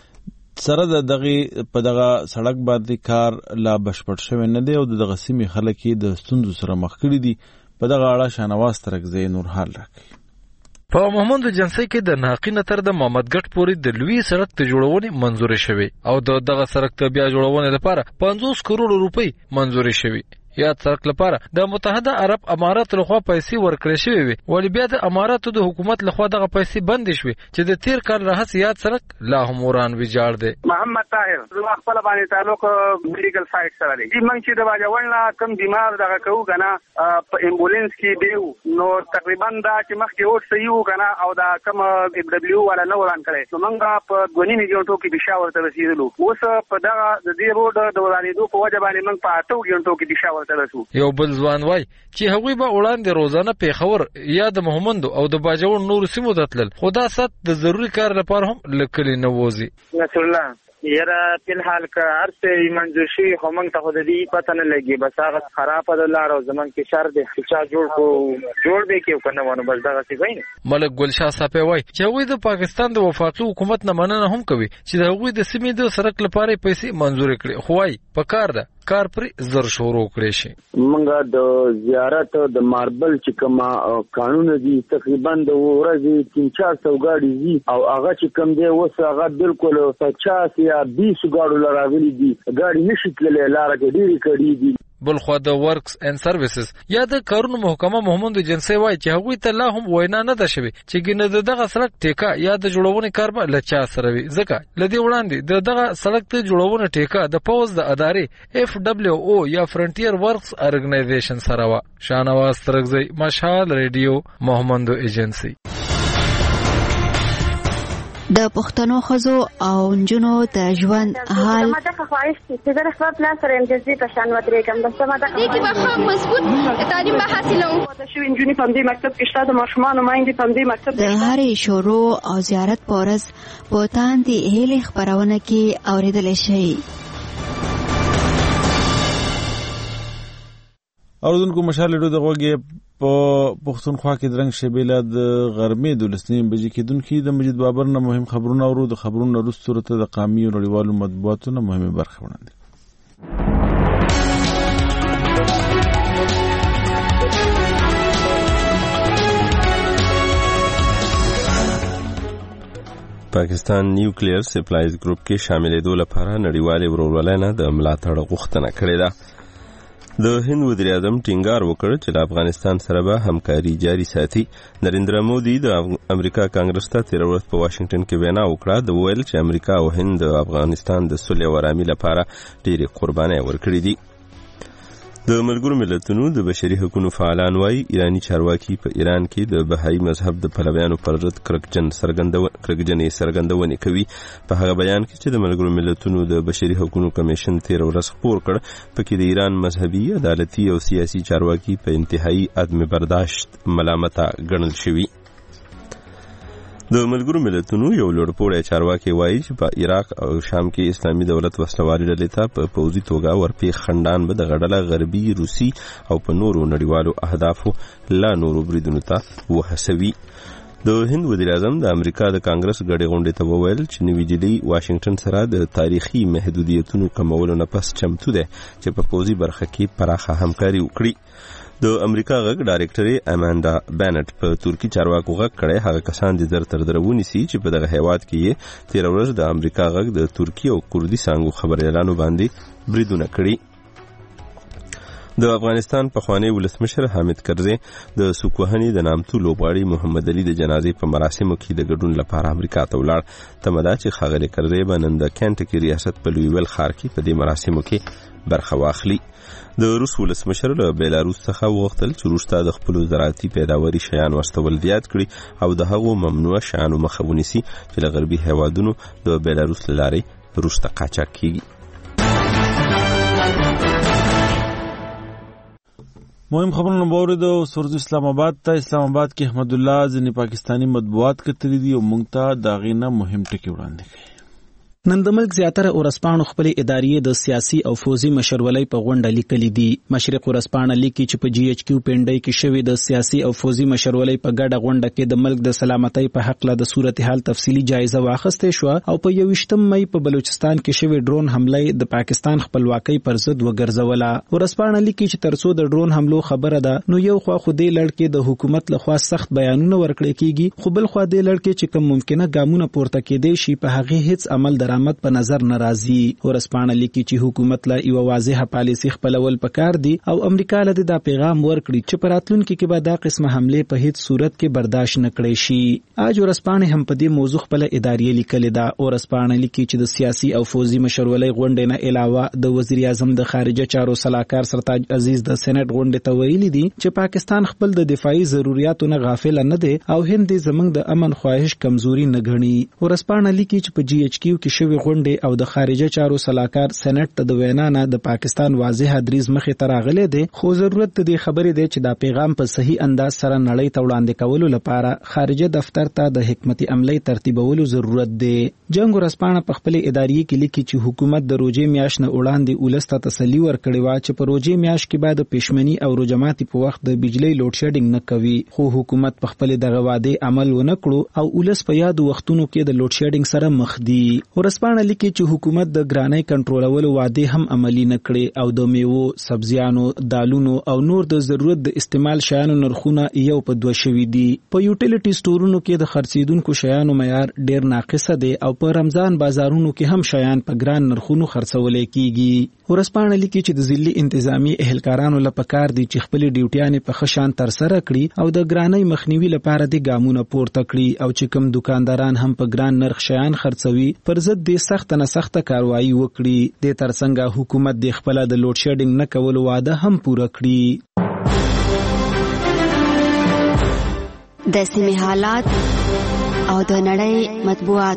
سره د دغه په دغه سړک باندې کار لا بشپړ شوی نه دی او دغه سیمې خلک د ستونزو سره مخ کړي دي. په دغه اړه شاهنواز ترکزی نور حال راکړي. په محمد جنسي کې د ناقینه تر د محمد ګټ پورې د لوی سړک ته جوړونې منظور شوی او دغه سړک ته بیا جوړونې لپاره 50 کروڑ روپۍ منظور شوی. یاد سړک لپاره د متحده عرب امارات لخوا پیسې ورکړې شوې وي، ولې بیا د اماراتو د حکومت لخوا دغه پیسې بندې شوې چې د تیر کال راهیسې یاد سړک لا هم وران ویجاړ دی. محمد طاهر زما خپل باندې تعلق میډیکل سایټ سره دی. موږ چې د واجوړنا کم بیمار دغه کوو کنه په امبولانس کې دیو نو تقریبا دا چې مخکې اوس صحیح کنه او دا کم دبليو ولا نو وران کړي نو موږ په 2.5 غنټو کې بشاور ته رسیدلو. اوس په دغه د دې روډ د ورانېدو په وجه باندې موږ په 8 غنټو کې بشاور یو بل ځوان وای چې هغوی به وړاندې روزانه پیښور یا د محمد او د باجوړ نور سیمو ته تلل، خو دا سات د ضروري کار لپاره هم لکلي نه وځي. نصر الله یاره فلحال که هر څه منظور شي خو موږ ته خو د دې پته نه لګي، بس هغه خرابه د لار او زمون کې شر دی چې چا جوړ دی کې کنه ونه بس دغه څه وایي. ملک ګلشاه صاحب وای چې هغوی د پاکستان د وفاقي حکومت نه مننه هم کوي چې د هغوی د سیمې د سړک لپاره پیسې منظور کړي، خو وای په کار ده کار پر زر شروع کړی شي. موږ د زیارت د ماربل چې کومه قانون دي تقریبا د ورځې 300 غاډي دي او هغه چې کوم دی اوس هغه بالکل 50 یا 20 غاډو لراغلي دي، غاډي نشي تللی لاره کې ډېری کړي دي. بلخوا د ورکس اینڈ سرویسز یا د کارونو محکمه محمد جنسي وای چې هغوی ته لا هم وینا نه ده شوې چې ګنه دغه سړک ټیکا یا د جوړونې کار به لچا سره وي، ځکه لدی وړاندې دغه سړک ته جوړونه ټیکا د پوز د ادارې FWO یا فرنټیر ورکس ارګنایزیشن سره وا. شاهنواز ترکزی، مشال ریډیو، محمد ایجنسی. د پښتنو ښځو او نجونو د ژوند حال ما ته خواهش چې زه خپل پلان سره امتیازي په شان ودرېږم، بس ما ته دې کې به خام مضبوط تعلیم به حاصلوم. دا شوي نجونې په دې مکتب کې شته، د ماشومانو میندې په دې مکتب د هرې شروع او زیارت په ورځ په تاندې هیلې خپرونه کې اورېدلی شئ. اوردونکو مشال ډو د غوږی په پښتونخوا کې درنګ شبیله د غرمې 12 بجې کېدونکې د مجید بابر نه مهم خبرونه اورو. د خبرونو وروسته ته د قامي او نړیوالو مطبوعاتو نه مهمه برخه وړاندې. پاکستان نیوکلیر سپلایز ګروپ کې شاملېدو لپاره نړیوالې ورورولۍ نه د ملاتړ غوښتنه کړې ده. د هند وزیر اعظم ټینګار وکړ چې د افغانستان سره به همکاري جاري ساتي. نریندرا مودي د امریکا کانګرس ته تیر ورځ په واشنگټن کې وینا وکړه. د ویل چې امریکا او هند د افغانستان د صلح او آرامۍ لپاره ډېرې قربانۍ ورکړې دي. د ملګرو ملتونو د بشري حقوقو فعالان وايي ایرانی چارواکي په ایران کې د بهایي مذهب د پلویانو پر ضد کرکجنې څرګندونې کوي. په هغه بیان کې چې د ملګرو ملتونو د بشري حقوقو کمیشن تیر ورځ خپور کړ، پکې د ایران مذهبي، عدالتي او سیاسي چارواکي په انتهایی عدم برداشت ملامته ګڼل شوي. د ملګرو ملتونو یو لوړپوړی چارواکي وایي چې په عراق او شام کې اسلامي دولت وسلوالې ډلې ته په پوځي توګه ورپېښ خنډان به دغه ډله غربي، روسي او په نورو نړیوالو اهدافو لا نورو بریدونو ته وهڅوي. د هند وزیر اعظم د امریکا د کانګرس ګډې غونډې ته وویل چې نوی ډیلي واشنگټن سره د تاریخي محدودیتونو کمولو نه پس چمتو ده چې په پوځي برخه کې پراخه همکاري وکړي. د امریکا غږ ډایرکټري اماندا بینټ په ترکی چارواکو غږ کړی هغه کسان دي تر درونی سي چې په دغه هیواد کې تیر ورځ د امریکا غږ د ترکی او کردي څنګه خبريالانو باندې بریدونه کړی. د افغانستان پخوانی ولسمشر حامد کرزي د سوکوهني د نامتو لوبغاړي محمد علي د جنازې په مراسمو کې د ګډون لپاره امریکا ته ولاړ. تمدا چې خاغلی کرزي باندې د کینټکی ریاست په لویول خار کې په دې مراسمو کې برخه واخلي. د روس ولسمشر له بیلاروس څخه وغوښتل چې روس ته د خپلو زراعتي پیداواري شیان واستول زیات کړي او د هغو ممنوع شیانو مخه ونیسي چې له غربي هیوادونو د بیلاروس له لارې روس ته قاچاق کیږي. مهم خبرونه باورید سرز اسلام آباد کې احمد الله ځینې پاکستانی مطبوعات کتلي دي او موږ ته دا غینه مهم ټکی وړاندې کوي. نن د ملک زیاتره ورسپانو خپل ادارې د سیاسي او فوزي مشرولۍ په غونډه لیکلي دي. مشرق ورسپانه لیکي چې په جی ایچ کیو پینډای کې شوی د سیاسي او فوزي مشرولۍ په ګډه غونډه کې د ملک د سلامتۍ په حق له د صورتحال تفصیلی جایزه واخیسته شو او په 21 مې په بلوچستان کې شوی ډرون حمله د پاکستان خپلواکۍ پر ضد وګرځوله. ورسپانه لیکي چې ترڅو د ډرون حملو خبره ده نو یو خوا خو دې لړکې د حکومت لخوا سخت بیانونه ورکړي کیږي، خو بل خوا دې لړکې چې کوم ممکنه ګامونه پورته کېدې شي په هغه هیڅ عمل درآمد په نظر ناراضي. ورسپانه لیکي چې حکومت لا یو واضحه پالیسي خپلول پکار دي او امریکا له دا پیغام ورکړي چې پراتلونکو کې به دا قسمه حمله په هیڅ صورت کې برداشت نه کړي شي. اج ورسپانه هم په دې موضوع خپل ادارې لیکل ده. ورسپانه لیکي چې د سیاسي او فوزي مشرولۍ غونډې نه علاوه د وزیر اعظم د خارجه چارو صلاحکار سرتاج عزیز د سېنات غونډې ته ویلي دي چې پاکستان خپل د دفاعي ضرورتونو نه غافل نه دی او هند زمنګ د امن خواهش کمزوري نه غني. ورسپانه لیکي چې په جی ایچ کیو کې شوی غونډې او د خارجه چارو صلاحکار سېنات ته د وینا نه د پاکستان واضح دریز مخې ته راغلي دي، خو ضرورت د خبرې دی چې دا پیغام په صحیح انداز سره نړۍ ته وړاندې کولو لپاره خارجه دفتر ته د حکمت عملی ترتیبولو ضرورت دی. جنگ ورسپانه په خپل ادارې کې لیکي چې حکومت د روزې میاشت نه وړاندې ولسته تسلی ورکړې و چې په روزې میاشت کې بعد پښمنی او روجماتي په وخت د بجلی لوډ شیډینګ نه کوي، خو حکومت په خپل دغه وعده عمل ونه کړو او ولس په یاد وختونو کې د لوډ شیډینګ سره مخ دي. ورسپانه لیکي چې حکومت د ګرانۍ کنټرولولو وعده هم عملی نه کړي او د میوو، سبزیانو، دالونو او نور د ضرورت د استعمال شیانو نرخونه یو په دوه شوي دي. په یوټیلیټي سټورونو کې د خرڅیدونکو شیانو معیار ډیر ناقصه دی او په رمضان بازارونو کې هم شیان په ګران نرخونو خرڅول کیږي. ورسپانه لیکي چې د ضلعي انتظامی اهلکارانو لپاره دي چې خپل ډیوټیانې په خشان تر سره کړي او د ګرانۍ مخنیوي لپاره د ګامونه پورته کړي او چې کوم دکانداران هم په ګران نرخ شیان خرڅوي پر ضد د سخت نه سخت کاروایی وکړي. د ترڅنګ حکومت د خپل د لوډ شیډینګ نه کولو وعده هم پوره کړي. د سیمې حالات او د نړۍ مطبوعات.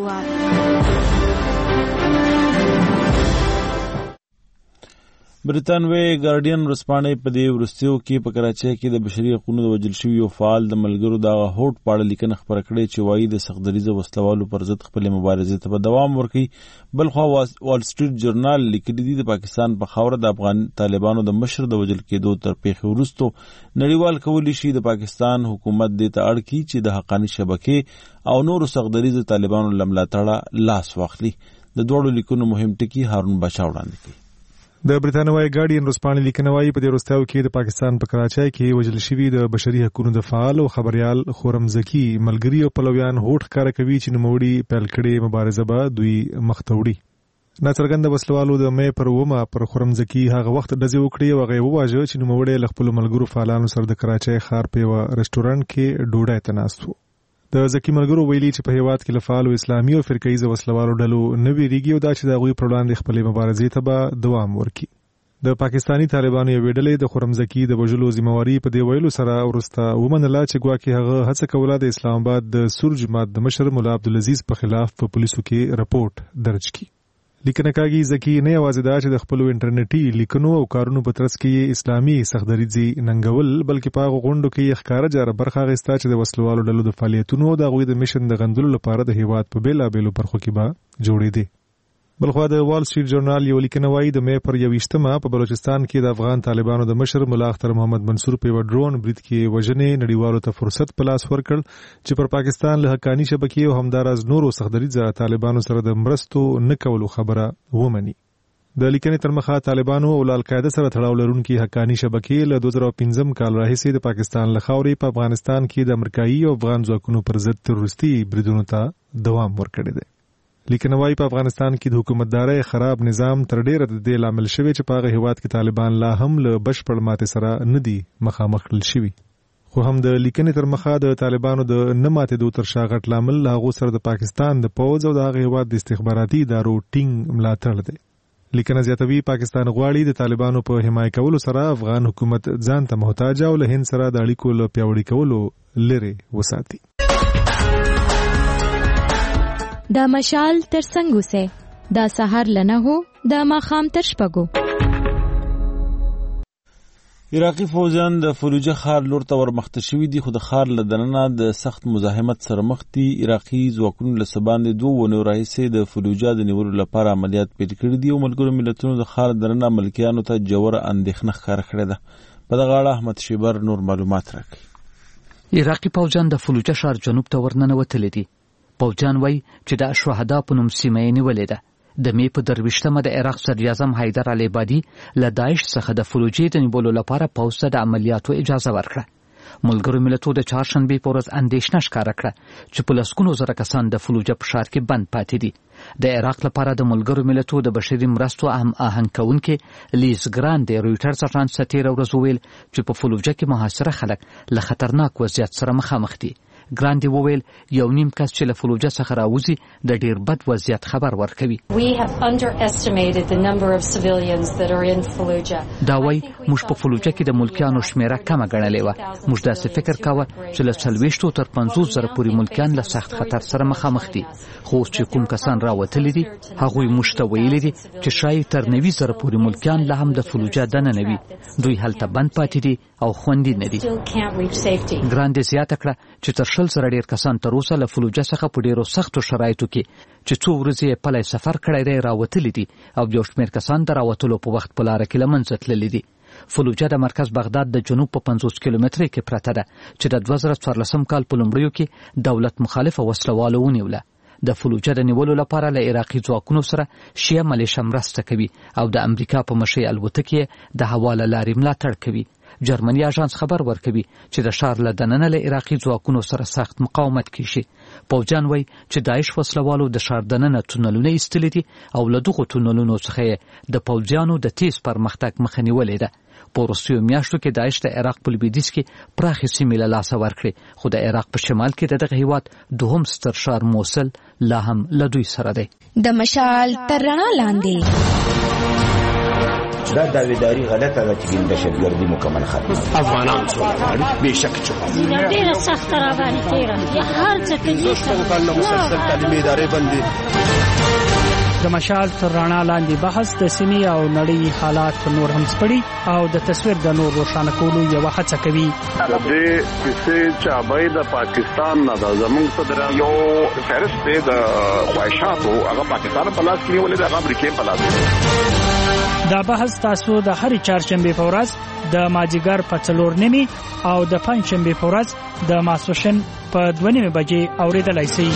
بریتانوي ګارډین ورځپاڼې په دې وروستیو کې په کراچۍ کې د بشري حقوقو د وژل شویو فعال د ملګرو دغه هوډ په اړه لیکنه خپره کړې چې وایي د سختدریځه وسلوالو پر ضد خپلې مبارزې ته به دوام ورکوي. بلخوا وال سټریټ جورنال لیکلي دي د پاکستان په خاوره د افغان طالبانو د مشر د وژل کېدو تر پیښې وروستو نړیوال کولی شي د پاکستان حکومت دې ته اړ کړي چې د حقاني شبکې او نورو سختدریځه طالبانو له ملاتړه لاس واخلي. د دوړو لیکونو مهم ټکي هارون بچا وړاندې کوي. د بریتانوي ګارډین ورځپاڼې لیکنه وايي په دې وروستیو کې د پاکستان په کراچۍ کې وژل شوي د بشري حقوقو د فعال او خبريال خورم زکی ملګري او پلویان هوډ ښکاره کوي چې نوموړي پیل کړې مبارزه به دوی مخته وړي. ناڅرګنده وسلوالو د مې پر 9 پر خورم زکی هغه وخت ډزې وکړې او هغه وواژه چې نوموړي له خپل ملګرو فعالانو سره د کراچۍ ښار په یو رستورانت کې ډوډۍ ته ناست وو. د زکی ملګرو ویلي چې په هیواد کې لفعال او اسلامي او فرقه‌ایزه وسلوالو ډلو نه ویریږي او دا چې د هغوی پر وړاندې خپلې مبارزې ته به دوام ورکړي. د پاکستانی طالبانو یو ډلې د خرمزکی د وژلو ذمہواری په دی ویلو سره ورسته ومنله چې ګواکې هغه هڅه کوله د اسلام آباد د سور جماعت د مشر مولا عبدالعزیز په خلاف په پولیسو کې رپورت درج کړي. لیکنه کاږي زکی نه یوازې دا چې د خپل انټرنیټي لیکنو او کارونو په ترڅ کې اسلامي سختدریځي ننګول بلکې په غونډو کې ښکارا جاره برخه غستا چې د وسلوالو ډلو د فعالیتونو د غوي د میشن د غندلو لپاره د هیواد په بیلا بیلو برخو کې به جوړې دي. بلخوا د وال سټریټ جورنال یو لیکنه وايي د مې پر 21 په بلوچستان کې د افغان طالبانو د مشر مولا اختر محمد منصور په ډرون برید کې وژنې نړیوالو ته فرصت پلاس ورکړ چې پر پاکستان له حقاني شبکې او همدارز نورو سختدریځه طالبانو سره د مرستو نه کولو خبره ومني. د لیکنې تر مخه طالبانو او القاعده سره تړاو لرونکي حقاني شبکې له 2015 کال راهیسې د پاکستان له خاورې په افغانستان کې د امریکایي او افغان ځواکونو پر ضد تروریستي بریدونو ته دوام ورکړی دی. لیکنه وايي په افغانستان کې د حکومتدارۍ خراب نظام تر ډیره د دې لامل شوی چې په هغه هیواد کې طالبان لا هم له بشپړ ماتې سره نه دي مخامخ کړل شوي. خو هم د لیکنې تر مخه د طالبانو د نه ماتېدو تر شا غټ لامل له هغو سره د پاکستان د پوځ او د هغه هیواد د استخباراتي ادارو ټینګ ملاتړ دی. لیکنه زیاتوي پاکستان غواړي د طالبانو په حمایت کولو سره افغان حکومت ځان ته محتاج او له هند سره د اړیکو له پیاوړي کولو لري وساتي. دا مشال تر څنګه وسه دا سحر لنه هو دا ماخام تر شپګو. عراقي فوجان د فلوجه ښار لور ته ورمخته شوي دي خو د ښار له دننه د سخت مزاحمت سره مخ دي. عراقي ځواکونو له څه باندې 2 ونیو راهیسې د فلوجه د نیولو لپاره عملیات پیل کړي دي او ملګرو ملتونو د ښار دننه ملکیانو ته جوړه اندېښنه ښکاره کړې ده. په دغه اړه احمد شیبر نور معلومات راکړي. عراقي فوجان د فلوجه ښار جنوب ته ورننوتلي دي. فوجان وای چې د شهدا په نوم سیمه یې نیولې ده. د مې په 23 د عراق صدر اعظم حیدر علي بادي له داعش څخه د فلوجې د نیولو لپاره پوځ ته د عملیاتو اجازه ورکړه. ملګرو ملتونو د چهارشنبې په ورځ اندېښنه ښکاره کړه چې په لسګونو زره کسان د فلوجه په ښار کې بند پاتې دي. د عراق لپاره د ملګرو ملتونو د بشري مرستو اهم آهنګ کوونکي لیز ګران د رويټرز اژانس ته تېره ورځ وویل چې په فلوجه کې محاصره خلک له خطرناک وضعیت سره مخامخ دي. ګراندي وویل یو نیم کس چې له فلوجه څخه راوځي د ډیر بد وضعیت خبر ورکوي. دا وایي موږ په فلوجه کې د ملکیانو شمیره کمه ګڼلې وه. موږ داسې فکر کاوه چې له 40 تر 50 زره پورې ملکیان له سخت خطر سره مخامخ دي. خو چې کوم کسان راوتلي دي هغوی موږ ته ویلي دي چې شاید تر 90 زره پورې ملکیان لا هم د فلوجه دننه وي. دوی هلته بند پاتې دي او خوندي نه دي. ګراندي زیاته کړه چې تر 100 زره ډیر کسان تر اوسه له فلوجه څخه په ډیرو سختو شرایطو کې چې 2 ورځې پلی سفر کړی دی راوتلي دي او یو شمېر کسان د راوتلو په وخت په لاره کې له منځه تللي دي. فلوجه د مرکز بغداد د جنوب په 50 کیلومترۍ کې پرته ده چې د 2014 کال په لومړیو کې دولت مخالفه وسلوالو ونیوله. د فلوجه د نیولو لپاره له عراقي ځواکونو سره شیعه ملیشه مرسته کوي او د امریکا په مشرۍ الوتکې د هوا له لارې ملاتړ کوي. جرمني اژانس خبر ورکوي چې د ښار له دننه له عراقي ځواکونو سره سخت مقاومت کیږي. پوجان وایي چې داعش وسلوالو د ښار دننه تونلونه ایستلي دي او له دغو تونلونو څخه د پوځیانو د تیز پرمختګ مخه نیولې ده. په وروستیو میاشتو کې داعش د عراق په لویدیځ کې پراخې سیمې له لاسه ورکړې خو د عراق په شمال کې د دغه هیواد دوهم ستر ښار موصل لا هم له دوی سره دی. د مشال تر رڼا لاندې دا داویداری غلطه ده چې دهشتګردي مکمل ختمه. افغانان څوک غواړي بېشکه چې غواړي ډېره سخته راباندې تېره هر څه کوي. مسلسل تعلیمي ادارې بندې. د مشال تر رڼا لاندې بحث د سیمې او نړۍ حالات نور هم سپړي او د تصویر د نور روښانه کولو یو هڅه کوي. د دې چې چابای د پاکستان نه د زمونږ صدر یو فهرست دی د خواهشاتو هغه پاکستان په لاس کې نیولې د امریکا په لاس. دا بحث تاسو د هرې چهارشنبه په ورځ د مازیګر په 4:30 او د پنځشنبه په ورځ د ماسپښین په 2:30 بجې اوریدلای شئ.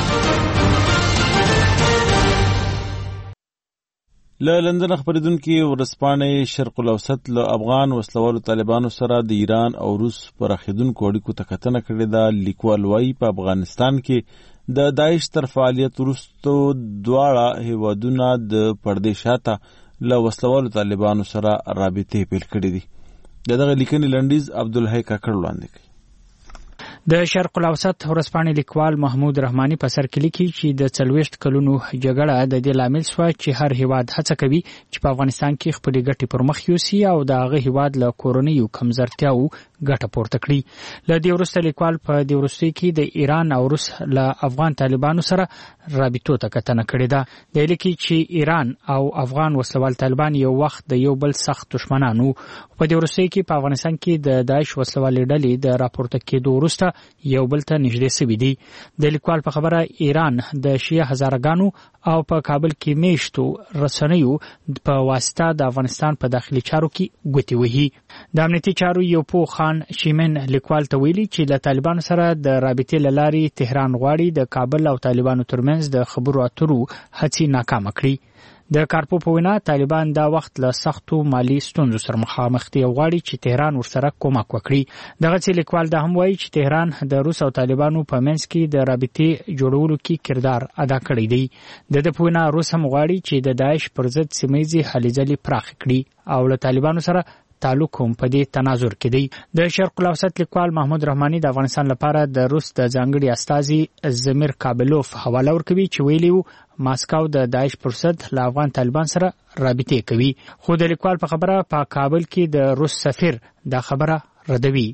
له لندن خبرېدونکو ورسپانې شرق الاوسط له افغان وسلوالو طالبانو سره د ایران او روس پراخېدونکو اړیکو ته کتنه کړې ده. لیکوال وايي په افغانستان کې د داعش تر فعالیت وروسته دواړه هیوادونه د پردې شاته له وسلوالو طالبانو سره رابطې پیل کړې دي. دغه لیکنې لنډیز عبدالحی کاکړ وړاندې کوي. د شرق الاوسط ورسپانې لیکوال محمود رحماني په سر کې لیکي چې د 40 کلونو جګړه د دې لامل شو چې هر هیواد هڅه کوي چې په افغانستان کې خپل ګټې پر مخ یوسي او د هغه هیواد له کورنیو کمزورتیاو ګټه پورته کړي. له دې وروسته لیکوال په دې وروستي کې د ایران او روس له افغان طالبانو سره رابطو ته کتنه کړې ده. د لیکي چې ایران او افغان وسلوال طالبان یو وخت د یو بل سخت دشمنانو. په دې وروستي کې په افغانستان کې د داعش وسلوال ډلې د راپورته کېدو وروسته یو بل ته نږدې شوي دي. د لیکوال په خبره ایران د شیعه هزارګانو او په کابل کې میشتو رسنیو په واسطه د افغانستان په داخلي چارو کې ګوتې وهي. د امنیتي چارو یو پوه خان شیمن لیکوال ته ویلي چې له طالبانو سره د رابطې له لارې تهران غواړي د کابل او طالبانو ترمنځ د خبرو اترو هڅې ناکامه کړي. د کارپو په وینا طالبان دا وخت له سختو مالی ستونزو سره مخامخ دي او غواړي چې تهران ورسره کومک وکړي. دغه چې لیکوال دا هم وایي چې تهران د روس او طالبانو په منځ کې د رابطې جوړولو کې کردار ادا کړی دی. د په وینا روس هم غواړي چې د داعش پر ضد سیمه‌یزې هلې ځلې پراخ کړي او له طالبانو سره تعلق هم په دې تناظر کې دی. د شرق الاوسط لیکوال محمود رحماني د افغانستان لپاره د روس د ځانګړي استازي زمیر کابلوف حواله ورکوي چې ویلي وو ماسکو د داعش پر ضد له افغان طالبان سره رابطې کوي. خو د لیکوال په خبره په کابل کې د روس سفیر دا خبره ردوي.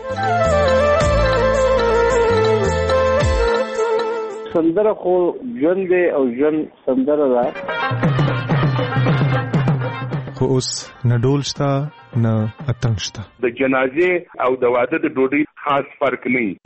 سندره خو ژوند دی او ژوند سندره ده. خو اوس نه ډول شته نه اتنګ شته. د جنازې او د واده د ډوډۍ خاص فرق نه وي.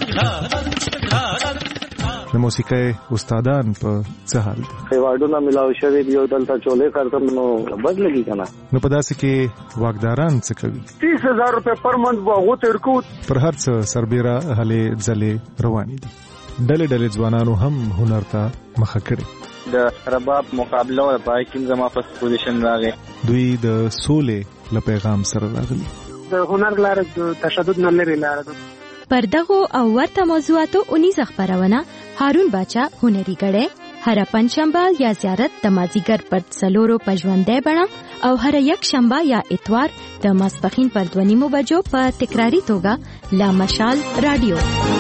د موسیقۍ استادان په څه حال دي؟ ایوارډونه ملاو شوي دي او دلته چولې کارتم نو بد لګي کنه. نو په داسې کې واکداران څه کوي؟ 30,000 روپے پر منت باغو تر کو پر هر څه سربېره هلې ځلې روانې دي. ډلې ځوانانو هم هنر ته مخه کړي. د رباب مقابله او پای کې زما په پوزیشن راغی. دوی د سولې له پیغام سره راغلي. د هنر لاره د تشدد نه لري لاره ده. پر دغه او ورته موضوعاتو 19 خبرونه هارون باچا هنري غړې هر پنځشنبه یا زیارت د مازیګر پر 4 پژوندې بڼه او هر یک شنبه یا اتوار د ماسپخین پر 2:30 بجو په تکراری توګه لا مشال رادیو.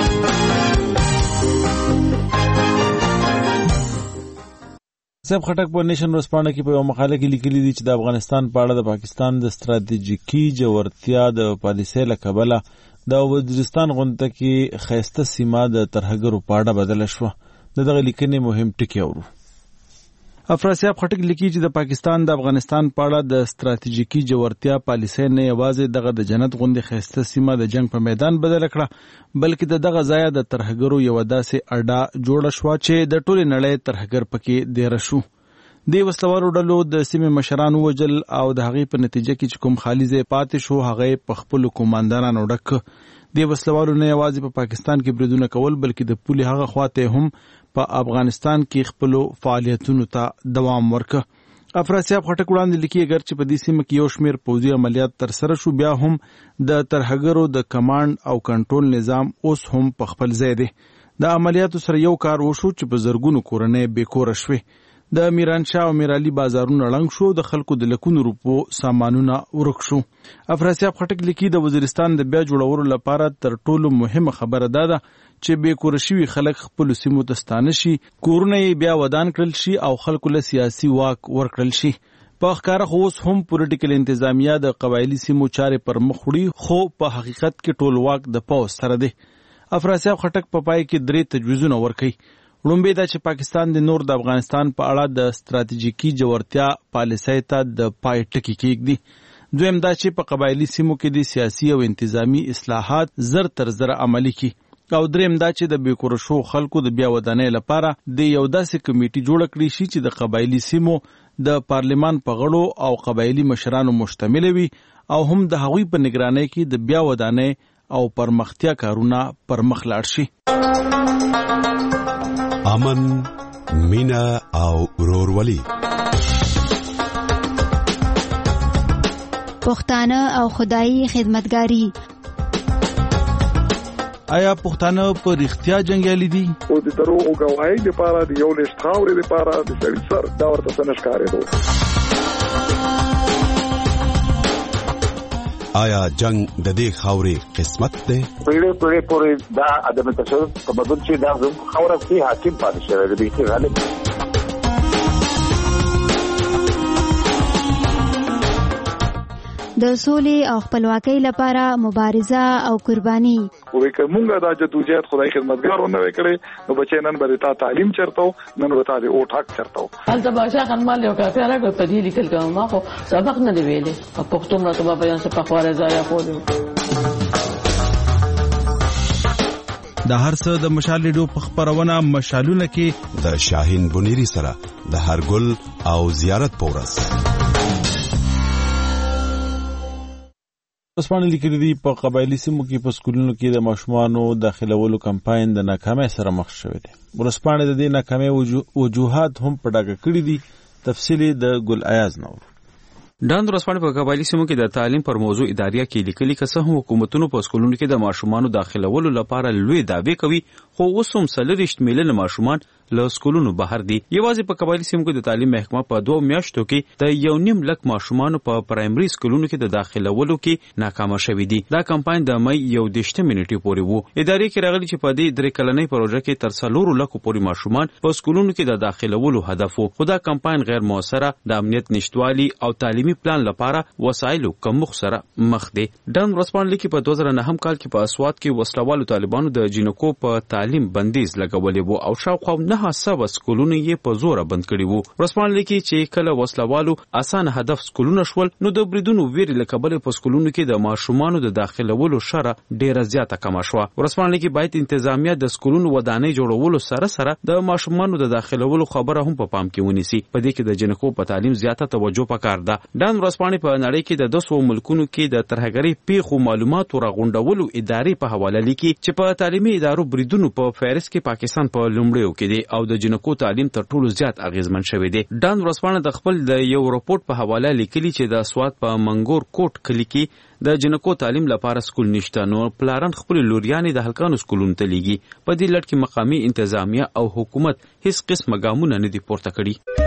صاحب خټک په نیشن ورځپاڼه کې په یو مقاله کې لیکلي دي چې د افغانستان په اړه د پاکستان د ستراتیژیکي جوړتیا د پالیسۍ له کبله د وزیرستان غونډه کې خیسته سیمه د ترهګرو په اړه بدله شوه. دغه لیکنې مهم ټکي اورو. افراسیاب خټک لیکي چې د پاکستان د افغانستان په اړه د ستراتیژیکي جوړتیا پالیسۍ نه یوازې دغه د جنت غونډې خیسته سیمه د جنگ په میدان بدله کړه بلکې دغه ځای د ترهګرو یو داسې اډه جوړه شوه چې د ټولې نړۍ ترهګر پکې دېره شو. د وسلوالو ډلو د سیمې مشران ووجل او د هغې په نتیجه کې چې کوم خالي ځای پاتې شو هغه په خپلو قوماندانانو ډک. د وسلوالو نه یوازې په پاکستان کې بریدونه کول بلکې د پولې هغه خواته هم په افغانستان کې خپلو فعالیتونو ته دوام ورکړ. افراسیاب خټک وړاندې لیکي اگر چې په دې سیمه کې یو شمېر پوځي عملیات ترسره شو بیا هم د ترهګرو د کمانډ او کنټرول نظام اوس هم په خپل ځای دی. د عملیاتو سره یو کار وشو چې په زرګونو کورنۍ بېکوره شوې. د میرانشاه او میرعلي بازارونه ړنګ شو، د خلکو د لکونو روپو سامانونه ورک شو. افراسیاب خټک لیکي د وزیرستان د بیا جوړولو لپاره تر ټولو مهمه خبره دا ده چې بېکوره شوي خلک خپلو سیمو ته ستانه شي، کورونه یې بیا ودان کړل شي او خلکو له سیاسي واک ورکړل شي. په ښکاره خو اوس هم پولیټیکل انتظامیه د قبایلي سیمو چارې پر مخ وړي خو په حقیقت کې ټول واک د پوځ سره دی. افراسیاب خټک په پای کې 3 تجویزونه ورکوي. لومبي دا چې پاکستان د نور د افغانستان په اړه د ستراتیژیکي جوړتیا پالیسۍ ته د پای ټکی کېږدي. دویم دا چې په قبایلي سیمو کې د سیاسي او انتظامی اصلاحات زر تر زر عملي کړي. او دریم دا چې د بیکور شو خلکو د بیا ودانۍ لپاره د یو داسې کمیټي جوړ کړي شي چې د قبایلي سیمو د پارلمان په غړو او قبایلي مشرانو مشتمل وي او هم د هغوی په نگرانۍ کې د بیا ودانۍ او پرمختیا کارونه پرمخ لاړ شي. امن، مینا او ورورولي. پښتانه او خدایي خدمتګاری. آیا پښتانه په رښتیا جنگیالي دي؟ او د دروغو گواهی لپاره د یو لښت خاورې لپاره د سړي سر دا ورته څه نه ښکارېدو. آیا جنگ د دې خاورې قسمت دی؟ پیړۍ پورې دا عدم تشدد تمدن چې دا زموږ خاوره کې حاکم پاتې شوی دی، چې غالب د سولې او خپلواکۍ لپاره مبارزه او قرباني. وې کومه دا جدوجہد خدای خدمتګار ونه وکړي نو بچي نن به تا تعلیم چرته نن به تا د اوټ حق چرته هلته باشا خنمال یو کافي راغی په دې لیکل کوم ما خو سبق نه دی ویلې په پښتو مله ته بیان څه په خواره ځای خو د هر څه د مشال لیډو په خبرونه مشالونه کې د شاهین بنيري سره د هرګل او زیارت پورس. ورځپاڼې لیکلي دي په قبایلي سیمو کې په سکولونو کې د ماشومانو داخلولو کمپاین د ناکامۍ سره مخ شوی دی. ورځپاڼې د دې ناکامۍ وجوهات هم په ډاګه کړي دي. تفصیل د ګل ایاز نور. ډاند ورځپاڼې په قبایلي سیمو کې د تعلیم پر موضوع اداریه کې لیکلي که څه هم حکومتونو په سکولونو کې د ماشومانو داخلولو لپاره لوی دعوې کوي، خو اوس هم 40 میلیونه ماشومان له سکولونو بهر دي. یوازې په قبایلي سیمو کې د تعلیم محکمه په 2 میاشتو کې د 1.5 لک ماشومانو په پرایمري سکولونو کې د داخلولو کې ناکامه شوي دي. دا کمپاین د مې 11 نیټې پورې وو. ادارې کې راغلي چې په دې 3 کلنۍ پروژه کې تر 4 لکو پورې ماشومان په سکولونو کې د داخلولو هدف وو. خو دا کمپاین غیر موثره، د امنیت نشټوالي او تعلیمي پلان لپاره وسایلو کمښت سره مخ دي. ډان ورځپاڼې لیکي په 2009 کال کې په اسوات کې وسلوالو طالبانو د جنکو په تعلیم بندیز لګولې وو او شاوخوا 9 سکولونه یې په زوره بند کړي وو. ورځپاڼې لیکي چې کله وسلوالو اسانه هدف سکولونه شول نو د بریدونو ویرې له کبله په سکولونو کې د ماشومانو د داخلولو شره ډیره زیاته کمه شوه. ورځپاڼې لیکي باید انتظامیه د سکولونو ودانۍ جوړولو سره سره د ماشومانو د داخلولو خبره هم په پام کې ونیسي. په دې کې د جنکو په تعلیم زیاته توجه پکار ده. ډان ورځپاڼې په نړۍ کې د 200 ملکونو کې د ترهګرۍ پیښو معلوماتو راغونډولو ادارې په حواله لیکي چې په تعلیمي ادارو بریدونو په فهرست کې پاکستان په لومړیو کې دی او د جنکو تعلیم تر ټولو زیات اغیزمن شوی دی. ډان ورځپاڼه د خپل د یو رپورت په حواله لیکلي چې د اسوات په منګور کوټ کلی کې د جنکو تعلیم لپاره سکول نشته، نو پلاران خپل لوریانې د هلکانو سکولونو ته لیږي. په دې لړ کې مقامي انتظامیه او حکومت هیڅ قسمه ګامونه نه دي پورته کړي.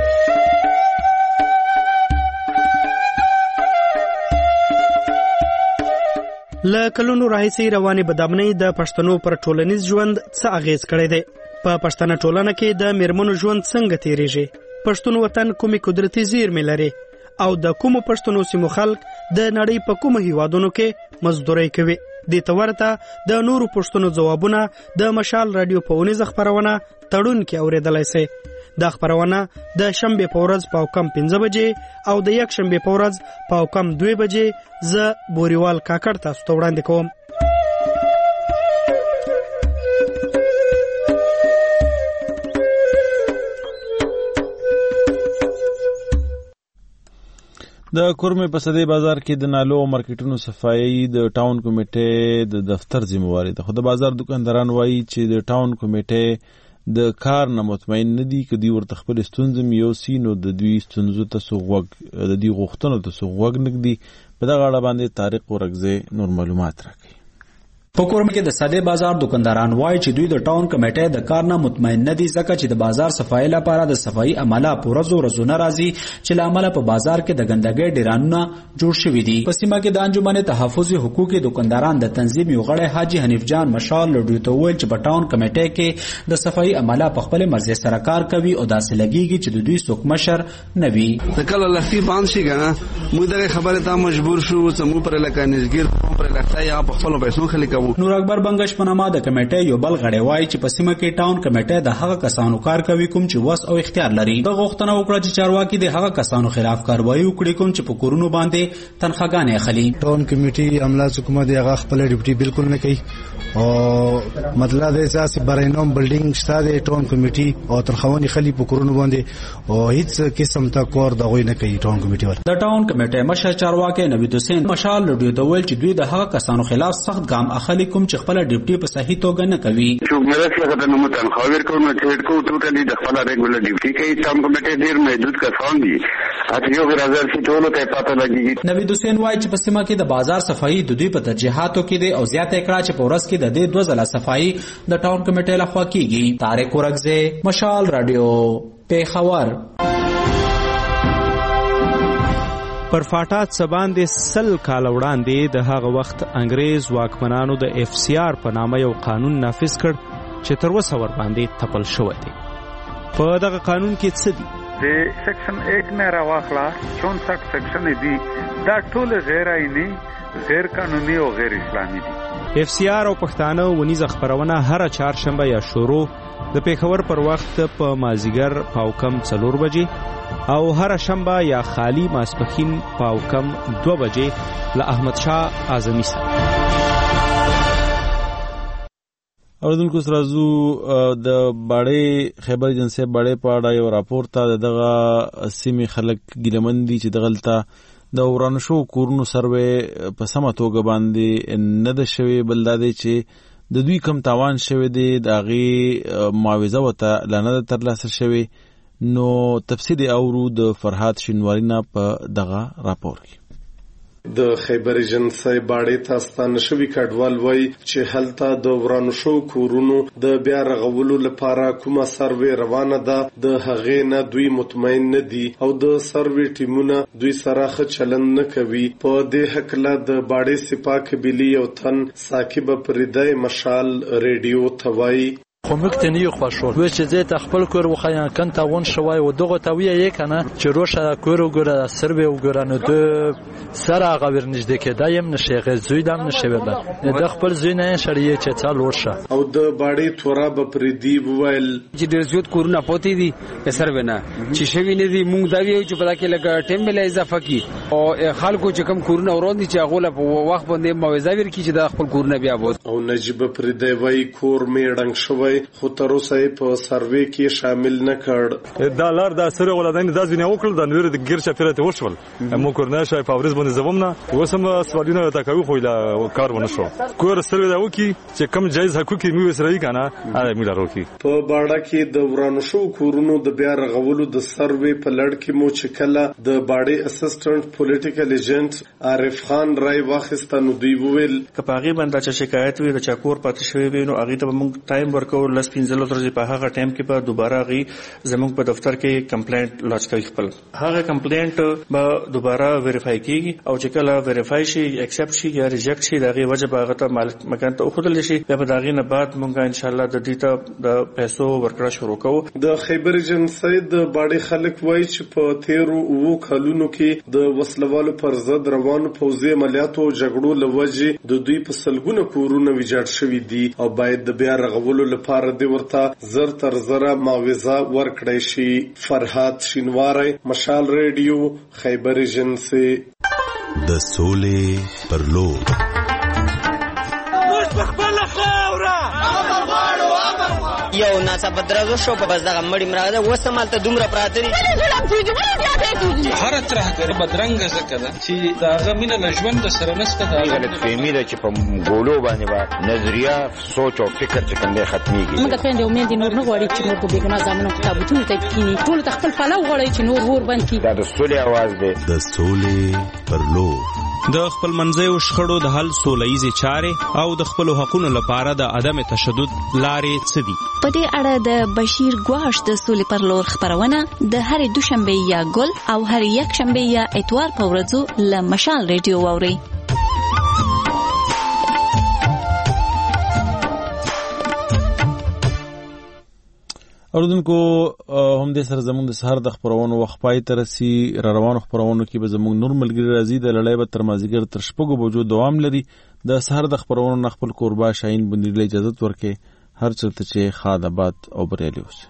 له کلونو راهیسې روانې بدامنۍ د پښتنو پر ټولنیز ژوند څه اغیز کړی دی؟ په پښتنه ټولنه کې د میرمنو ژوند څنګه تیریږي؟ پښتون وطن کومې قدرتي زیرمې لري او د کومو پښتنو سیمو خلک د نړۍ په کومو هیوادونو کې مزدوري کوي؟ دې ته ورته د نورو پښتنو ځوابونه د مشال رادیو په اونیزه خپرونه تړون کې اورېدلی سئ. دا خپرونه د شنبې په ورځ په کم 15 بجې او د یک شنبې په ورځ په کم 2 بجې زه بوریوال کاکړ تاسو ته وړاندې کوم. د کورمې په صدې بازار کې د نالو او مارکیټونو صفایي د ټاون کمیټې د دفتر ذمہواری ده، خو د بازار دکانداران وایي چې د ټاون کمیټې د کار نه مطمئن نه دي. که دوی ورته خپل ستونزې یوسي نو د دوی ستونزو ته د دوی غوښتنو ته غوږ نه ږدي. په دغه اړه باندې طارق ورکزی نور معلومات راکوي. په کورم کې د ساده بازار دکانداران وایي چې دوی د ټاون کمیټې د کار نه مطمئن نه دي ځکه چې د بازار صفایي لپاره د صفایي عمله پورزو رزونه راځي چې لامل په بازار کې د ګندګۍ ډیرانونه جوړ شوي دي. په سیمه کې د انجمن تحفظ حقوق دکانداران د تنظیم یو غړی حاجی حنیف جان مشال لډو ته ویل چې په ټاون کمیټې کې د صفایي عمله په خپل مرزي سره کار کوي او داسې لګیږي چې د دوی څوک مشر نه وي. د کله لختي باندې شي کنه موږ دغه خبره ته مجبور شو چې موږ پر لکانزګیر پر لختای په خپل پیسو خلک کوو. نور اکبر بنگش په نامه د کمیټې یو بل غړی وایي چې په سیمه کې ټاون کمیټې د هغه کسانو کار کوي کوم چې وس او اختیار لري. د غوښتنه وکړه چې چارواکي د هغه کسانو خلاف کاروایی وکړي کوم چې په کورونو باندې تنخواګانې اخلي. ټاون کمیټې عمله حکومت هغه خپل ډیوټي بالکل نه کوي او مطلب د اساس برینوم بلډینګ شته د ټاون کمیټې او تنخواوني خلی په کورونو باندې او هیڅ قسم تا کور د غوي نه کوي ټاون کمیټې ور. د ټاون کمیټې مشر چارواکي نوید حسین مشال لډیو د ویل چې دوی د هغه کسانو خلاف سخت ګام اخلي کوم چې خپل ډیوټي په صحیح توګه نه کوي. چې مرسته غته نو تنخوا ورکو نو چې کو ټوټلی د خپل ریګولر ډیوټي کوي. ټاون کمیټې ډیر محدود کسان دي اته یو غرض چې ټول ته پاتې لګي. نوید حسین وایي چې په سیمه کې د بازار صفایي د دوی په ترجیحاتو کې دي او زیاته کړه چې په ورځ کې د دې 2 ځله صفایي د ټاون کمیټې لخوا کیږي. طارق ورغزه مشال رادیو پیښور. پر فاټات سباندې 100 کال وړاندې د هغه وخت انګريز واکمنانو د اف سی آر په نامه یو قانون نافذ کړ چې تر اوسه ور باندې تپل شوی دی. په دغه قانون کې څه دي؟ د سیکشن 1 نه راوخلا 64 سیکشن دي دا ټول غیر آئینی، غیر قانوني او غیر اسلامي دي. اف سی آر او پښتانه ونیزه خبرونه هر چهارشنبه یا شروع د پیښور پر وخت په مازیګر پاوکم 4 بجې او هر شنبه یا خالی ماسپخین پاوکم 2 بجې له احمد شاه اعظمي سره. اوردونکو سره زو د باړې خیبر ایجنسی باړې په اړه یو راپور ته دغه سیمې خلک ګیلمن دي چې دغلته د ورانو شو کورونو سروې په سمه توګه باندې نه ده شوی، بل دا دی چې د دوی کم تاوان شوی دی د هغې معاوضه ورته لا نه ده ترلاسه شوې. نو تفصیل اورو د فرهاد شینواری په دغه راپور کې. د خیبر ایجنسی باړې ته ستانه شوي کډوال وایي چې هلته د ورانو شو کورونو د بیا رغولو لپاره کومه سروې روانه ده، د هغې نه دوی مطمئن نه دي او د سروې ټیمونه دوی سره ښه چلند نه کوي. په دې هکله د باړې سپاه قبیلې یو تن ثاقب پریدی مشال ریډیو ته وایي خو موږ ته نه خوښول و چې زه ته خپل کور وخایم کن تاون شوی و دغه تویه یک نه چې روشه کور وګوره سروې وګوره نو د سره هغه ورنږدې کېدایم نشي غزوی دم نشي ورده د خپل زوی نه شړې چې څال ورشه. او د باړې توراب پریدی وویل چې ډېر زیات کورونه پاتې دي سروې نه چې شوی نه دي موږ دا ویو چې په دغه لګ ټیم بل اضافه کی او خلکو چې کم کورونه وران دي چې هغه په وخت باندې موعظه ورکړي چې د خپل کورونه بیا بود. او نجیب پریدی وایي کور مې ډنګ شوی خو تر اوسه په سروې کې شامل نه کړ. دا لار د سره ولادین د ځینې وکړل د نور د ګیر چاپیره ته وشول مو کورنه شای فاورز باندې زوم نه وسم سوالونه تا کوي خو لا کار ونه شو کور سره دا وکی چې کم جایز حقوقي مې وسرای کنه اره مې لارو کی. په باړه کې د ورانو شو کورونو د بیا رغولو د سروې په لړ کې مو چې کله د باړې اسسټنټ پولیټیکل ایجنټ عارف خان رای واخیسته نو دوی وویل کپاغي باندې چې شکایت وي د چاکور پاتې شوی وي نو هغه ته موږ ټایم ورکو لس 15 ورځې په هغه ټایم کې به دوباره غي زموږ په دفتر کې کمپلینټ لانچ کوي. خپل هغه کمپلینټ به دوباره ویریفای کیږي او چې کله ویریفای شي ایکسپټ شي یا ریجیکټ شي دغه وجه به هغه ته مالک مکان ته خودل شي بیا په دغه نه بعد موږ ان شاء الله د دې ته د پیسو ورکړه شروع کوو. د خیبر ایجنسی د باړې خلک وایي چې په 13 کلونو کې د وسلوالو پر ضد روانو پوځي عملیاتو جګړو لوجه د دوی په سلګونه کورونه ویجاړ شوي دي او باید د بیا رغولو لپاره د ورته زر تر زره معاوضه ورکړی شي. فرهاد شینواری مشال ریډیو خیبر ایجنسی. د سولې پر لور یو ناڅاپه درغه شو په بس دغه مړی مراده وسمالته دومره پراته دي هر طرح کې بدرنګ زکه ده چې داغه مینه لژوند سره نسته دا غلط فهمي ده چې په ګولو باندې با نظریه سوچ او فکر چې کنده ختميږي. موږ ته د امید نور نه غواړي چې نور په بیګناه ځامنو کتابونه ته کینی ټول تخپل پلاو غواړي چې نور ور باندې دا د سولې आवाज ده. د سولې پر لور د خپل منځیو شخړو د حل سولهیزې چارې او د خپل حقوقو لپاره د عدم تشدد لارې څه دي؟ په دې اړه د بشیر ګواش د سولې پر لور خبرونه د هر دوشنبه یا ګل او هر یک شنبه یا اتوار په ورځو له مشال ریډیو واوري. اوردونکو هم د سره زموږ د سحر د خبرونو وخت پای ته رسي. را روانو خبرونو کې به زموږ نور ملګری راځي. د لړۍ به تر مازیګر تر شپږو بجو دوام لري. د سحر د خبرونو نه خپل کوربه شاهین بندری له اجازه ورکړي. هر چرته چې خاد آباد او بریالي اوسئ.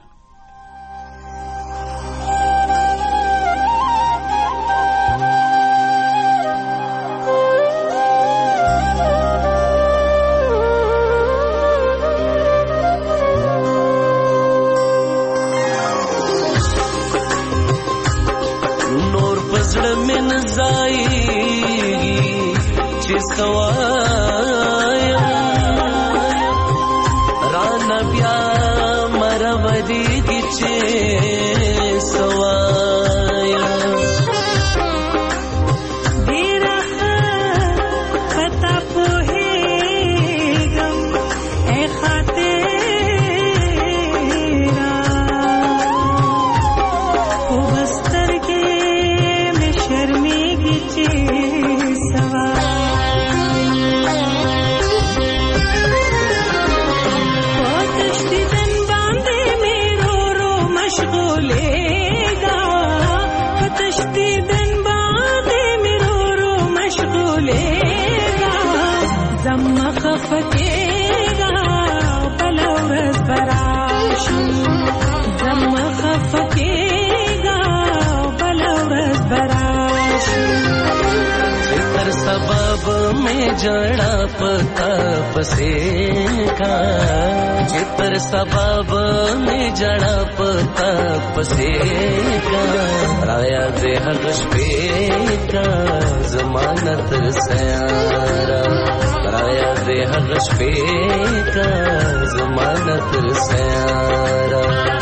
जड़ा पता पसेगा जितर सबब में जड़ा पता पसेगा राया दे हर्ष पे का जमानत सयारा राया दे हर्ष पे का जमानत सयारा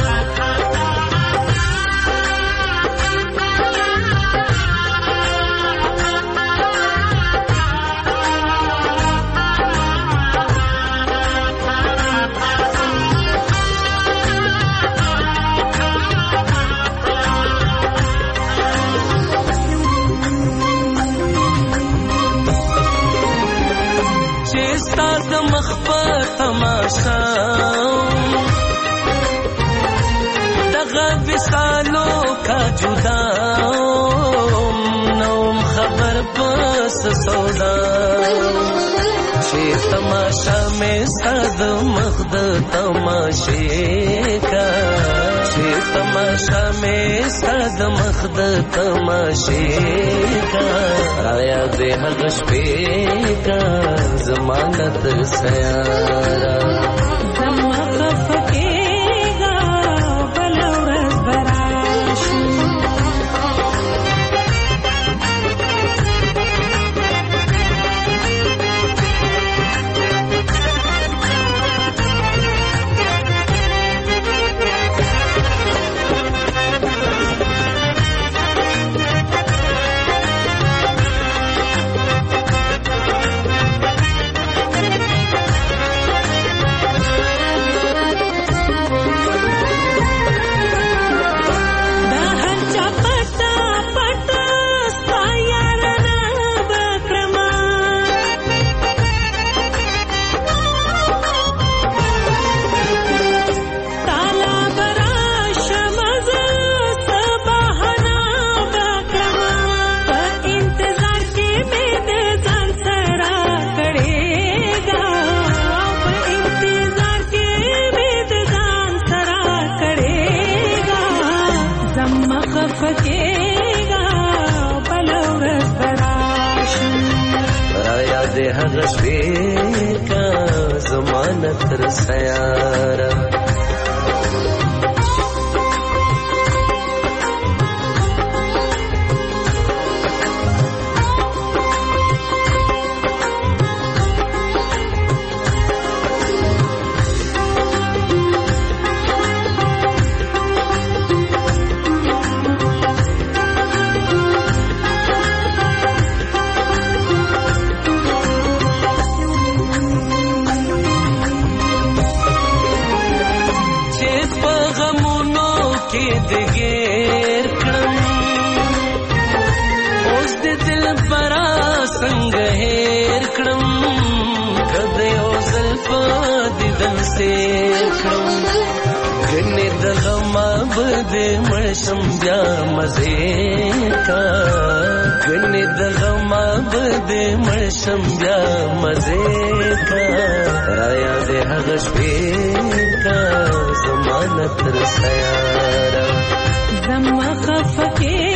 दगा विसालों का जुदा नौम खबर बस सौदा शे तमाशा में सद मख्द तमाशे का शे तमाशा में सद मख्द तमाशे का राया दे हर्ष पे का जमानत सयारा का जमानत सयारा دې مړشم بیا مزه کا غنې د غم دې مړشم بیا مزه کا رایا دې هغه شپې کا زمانه تر سیاره زما خفقه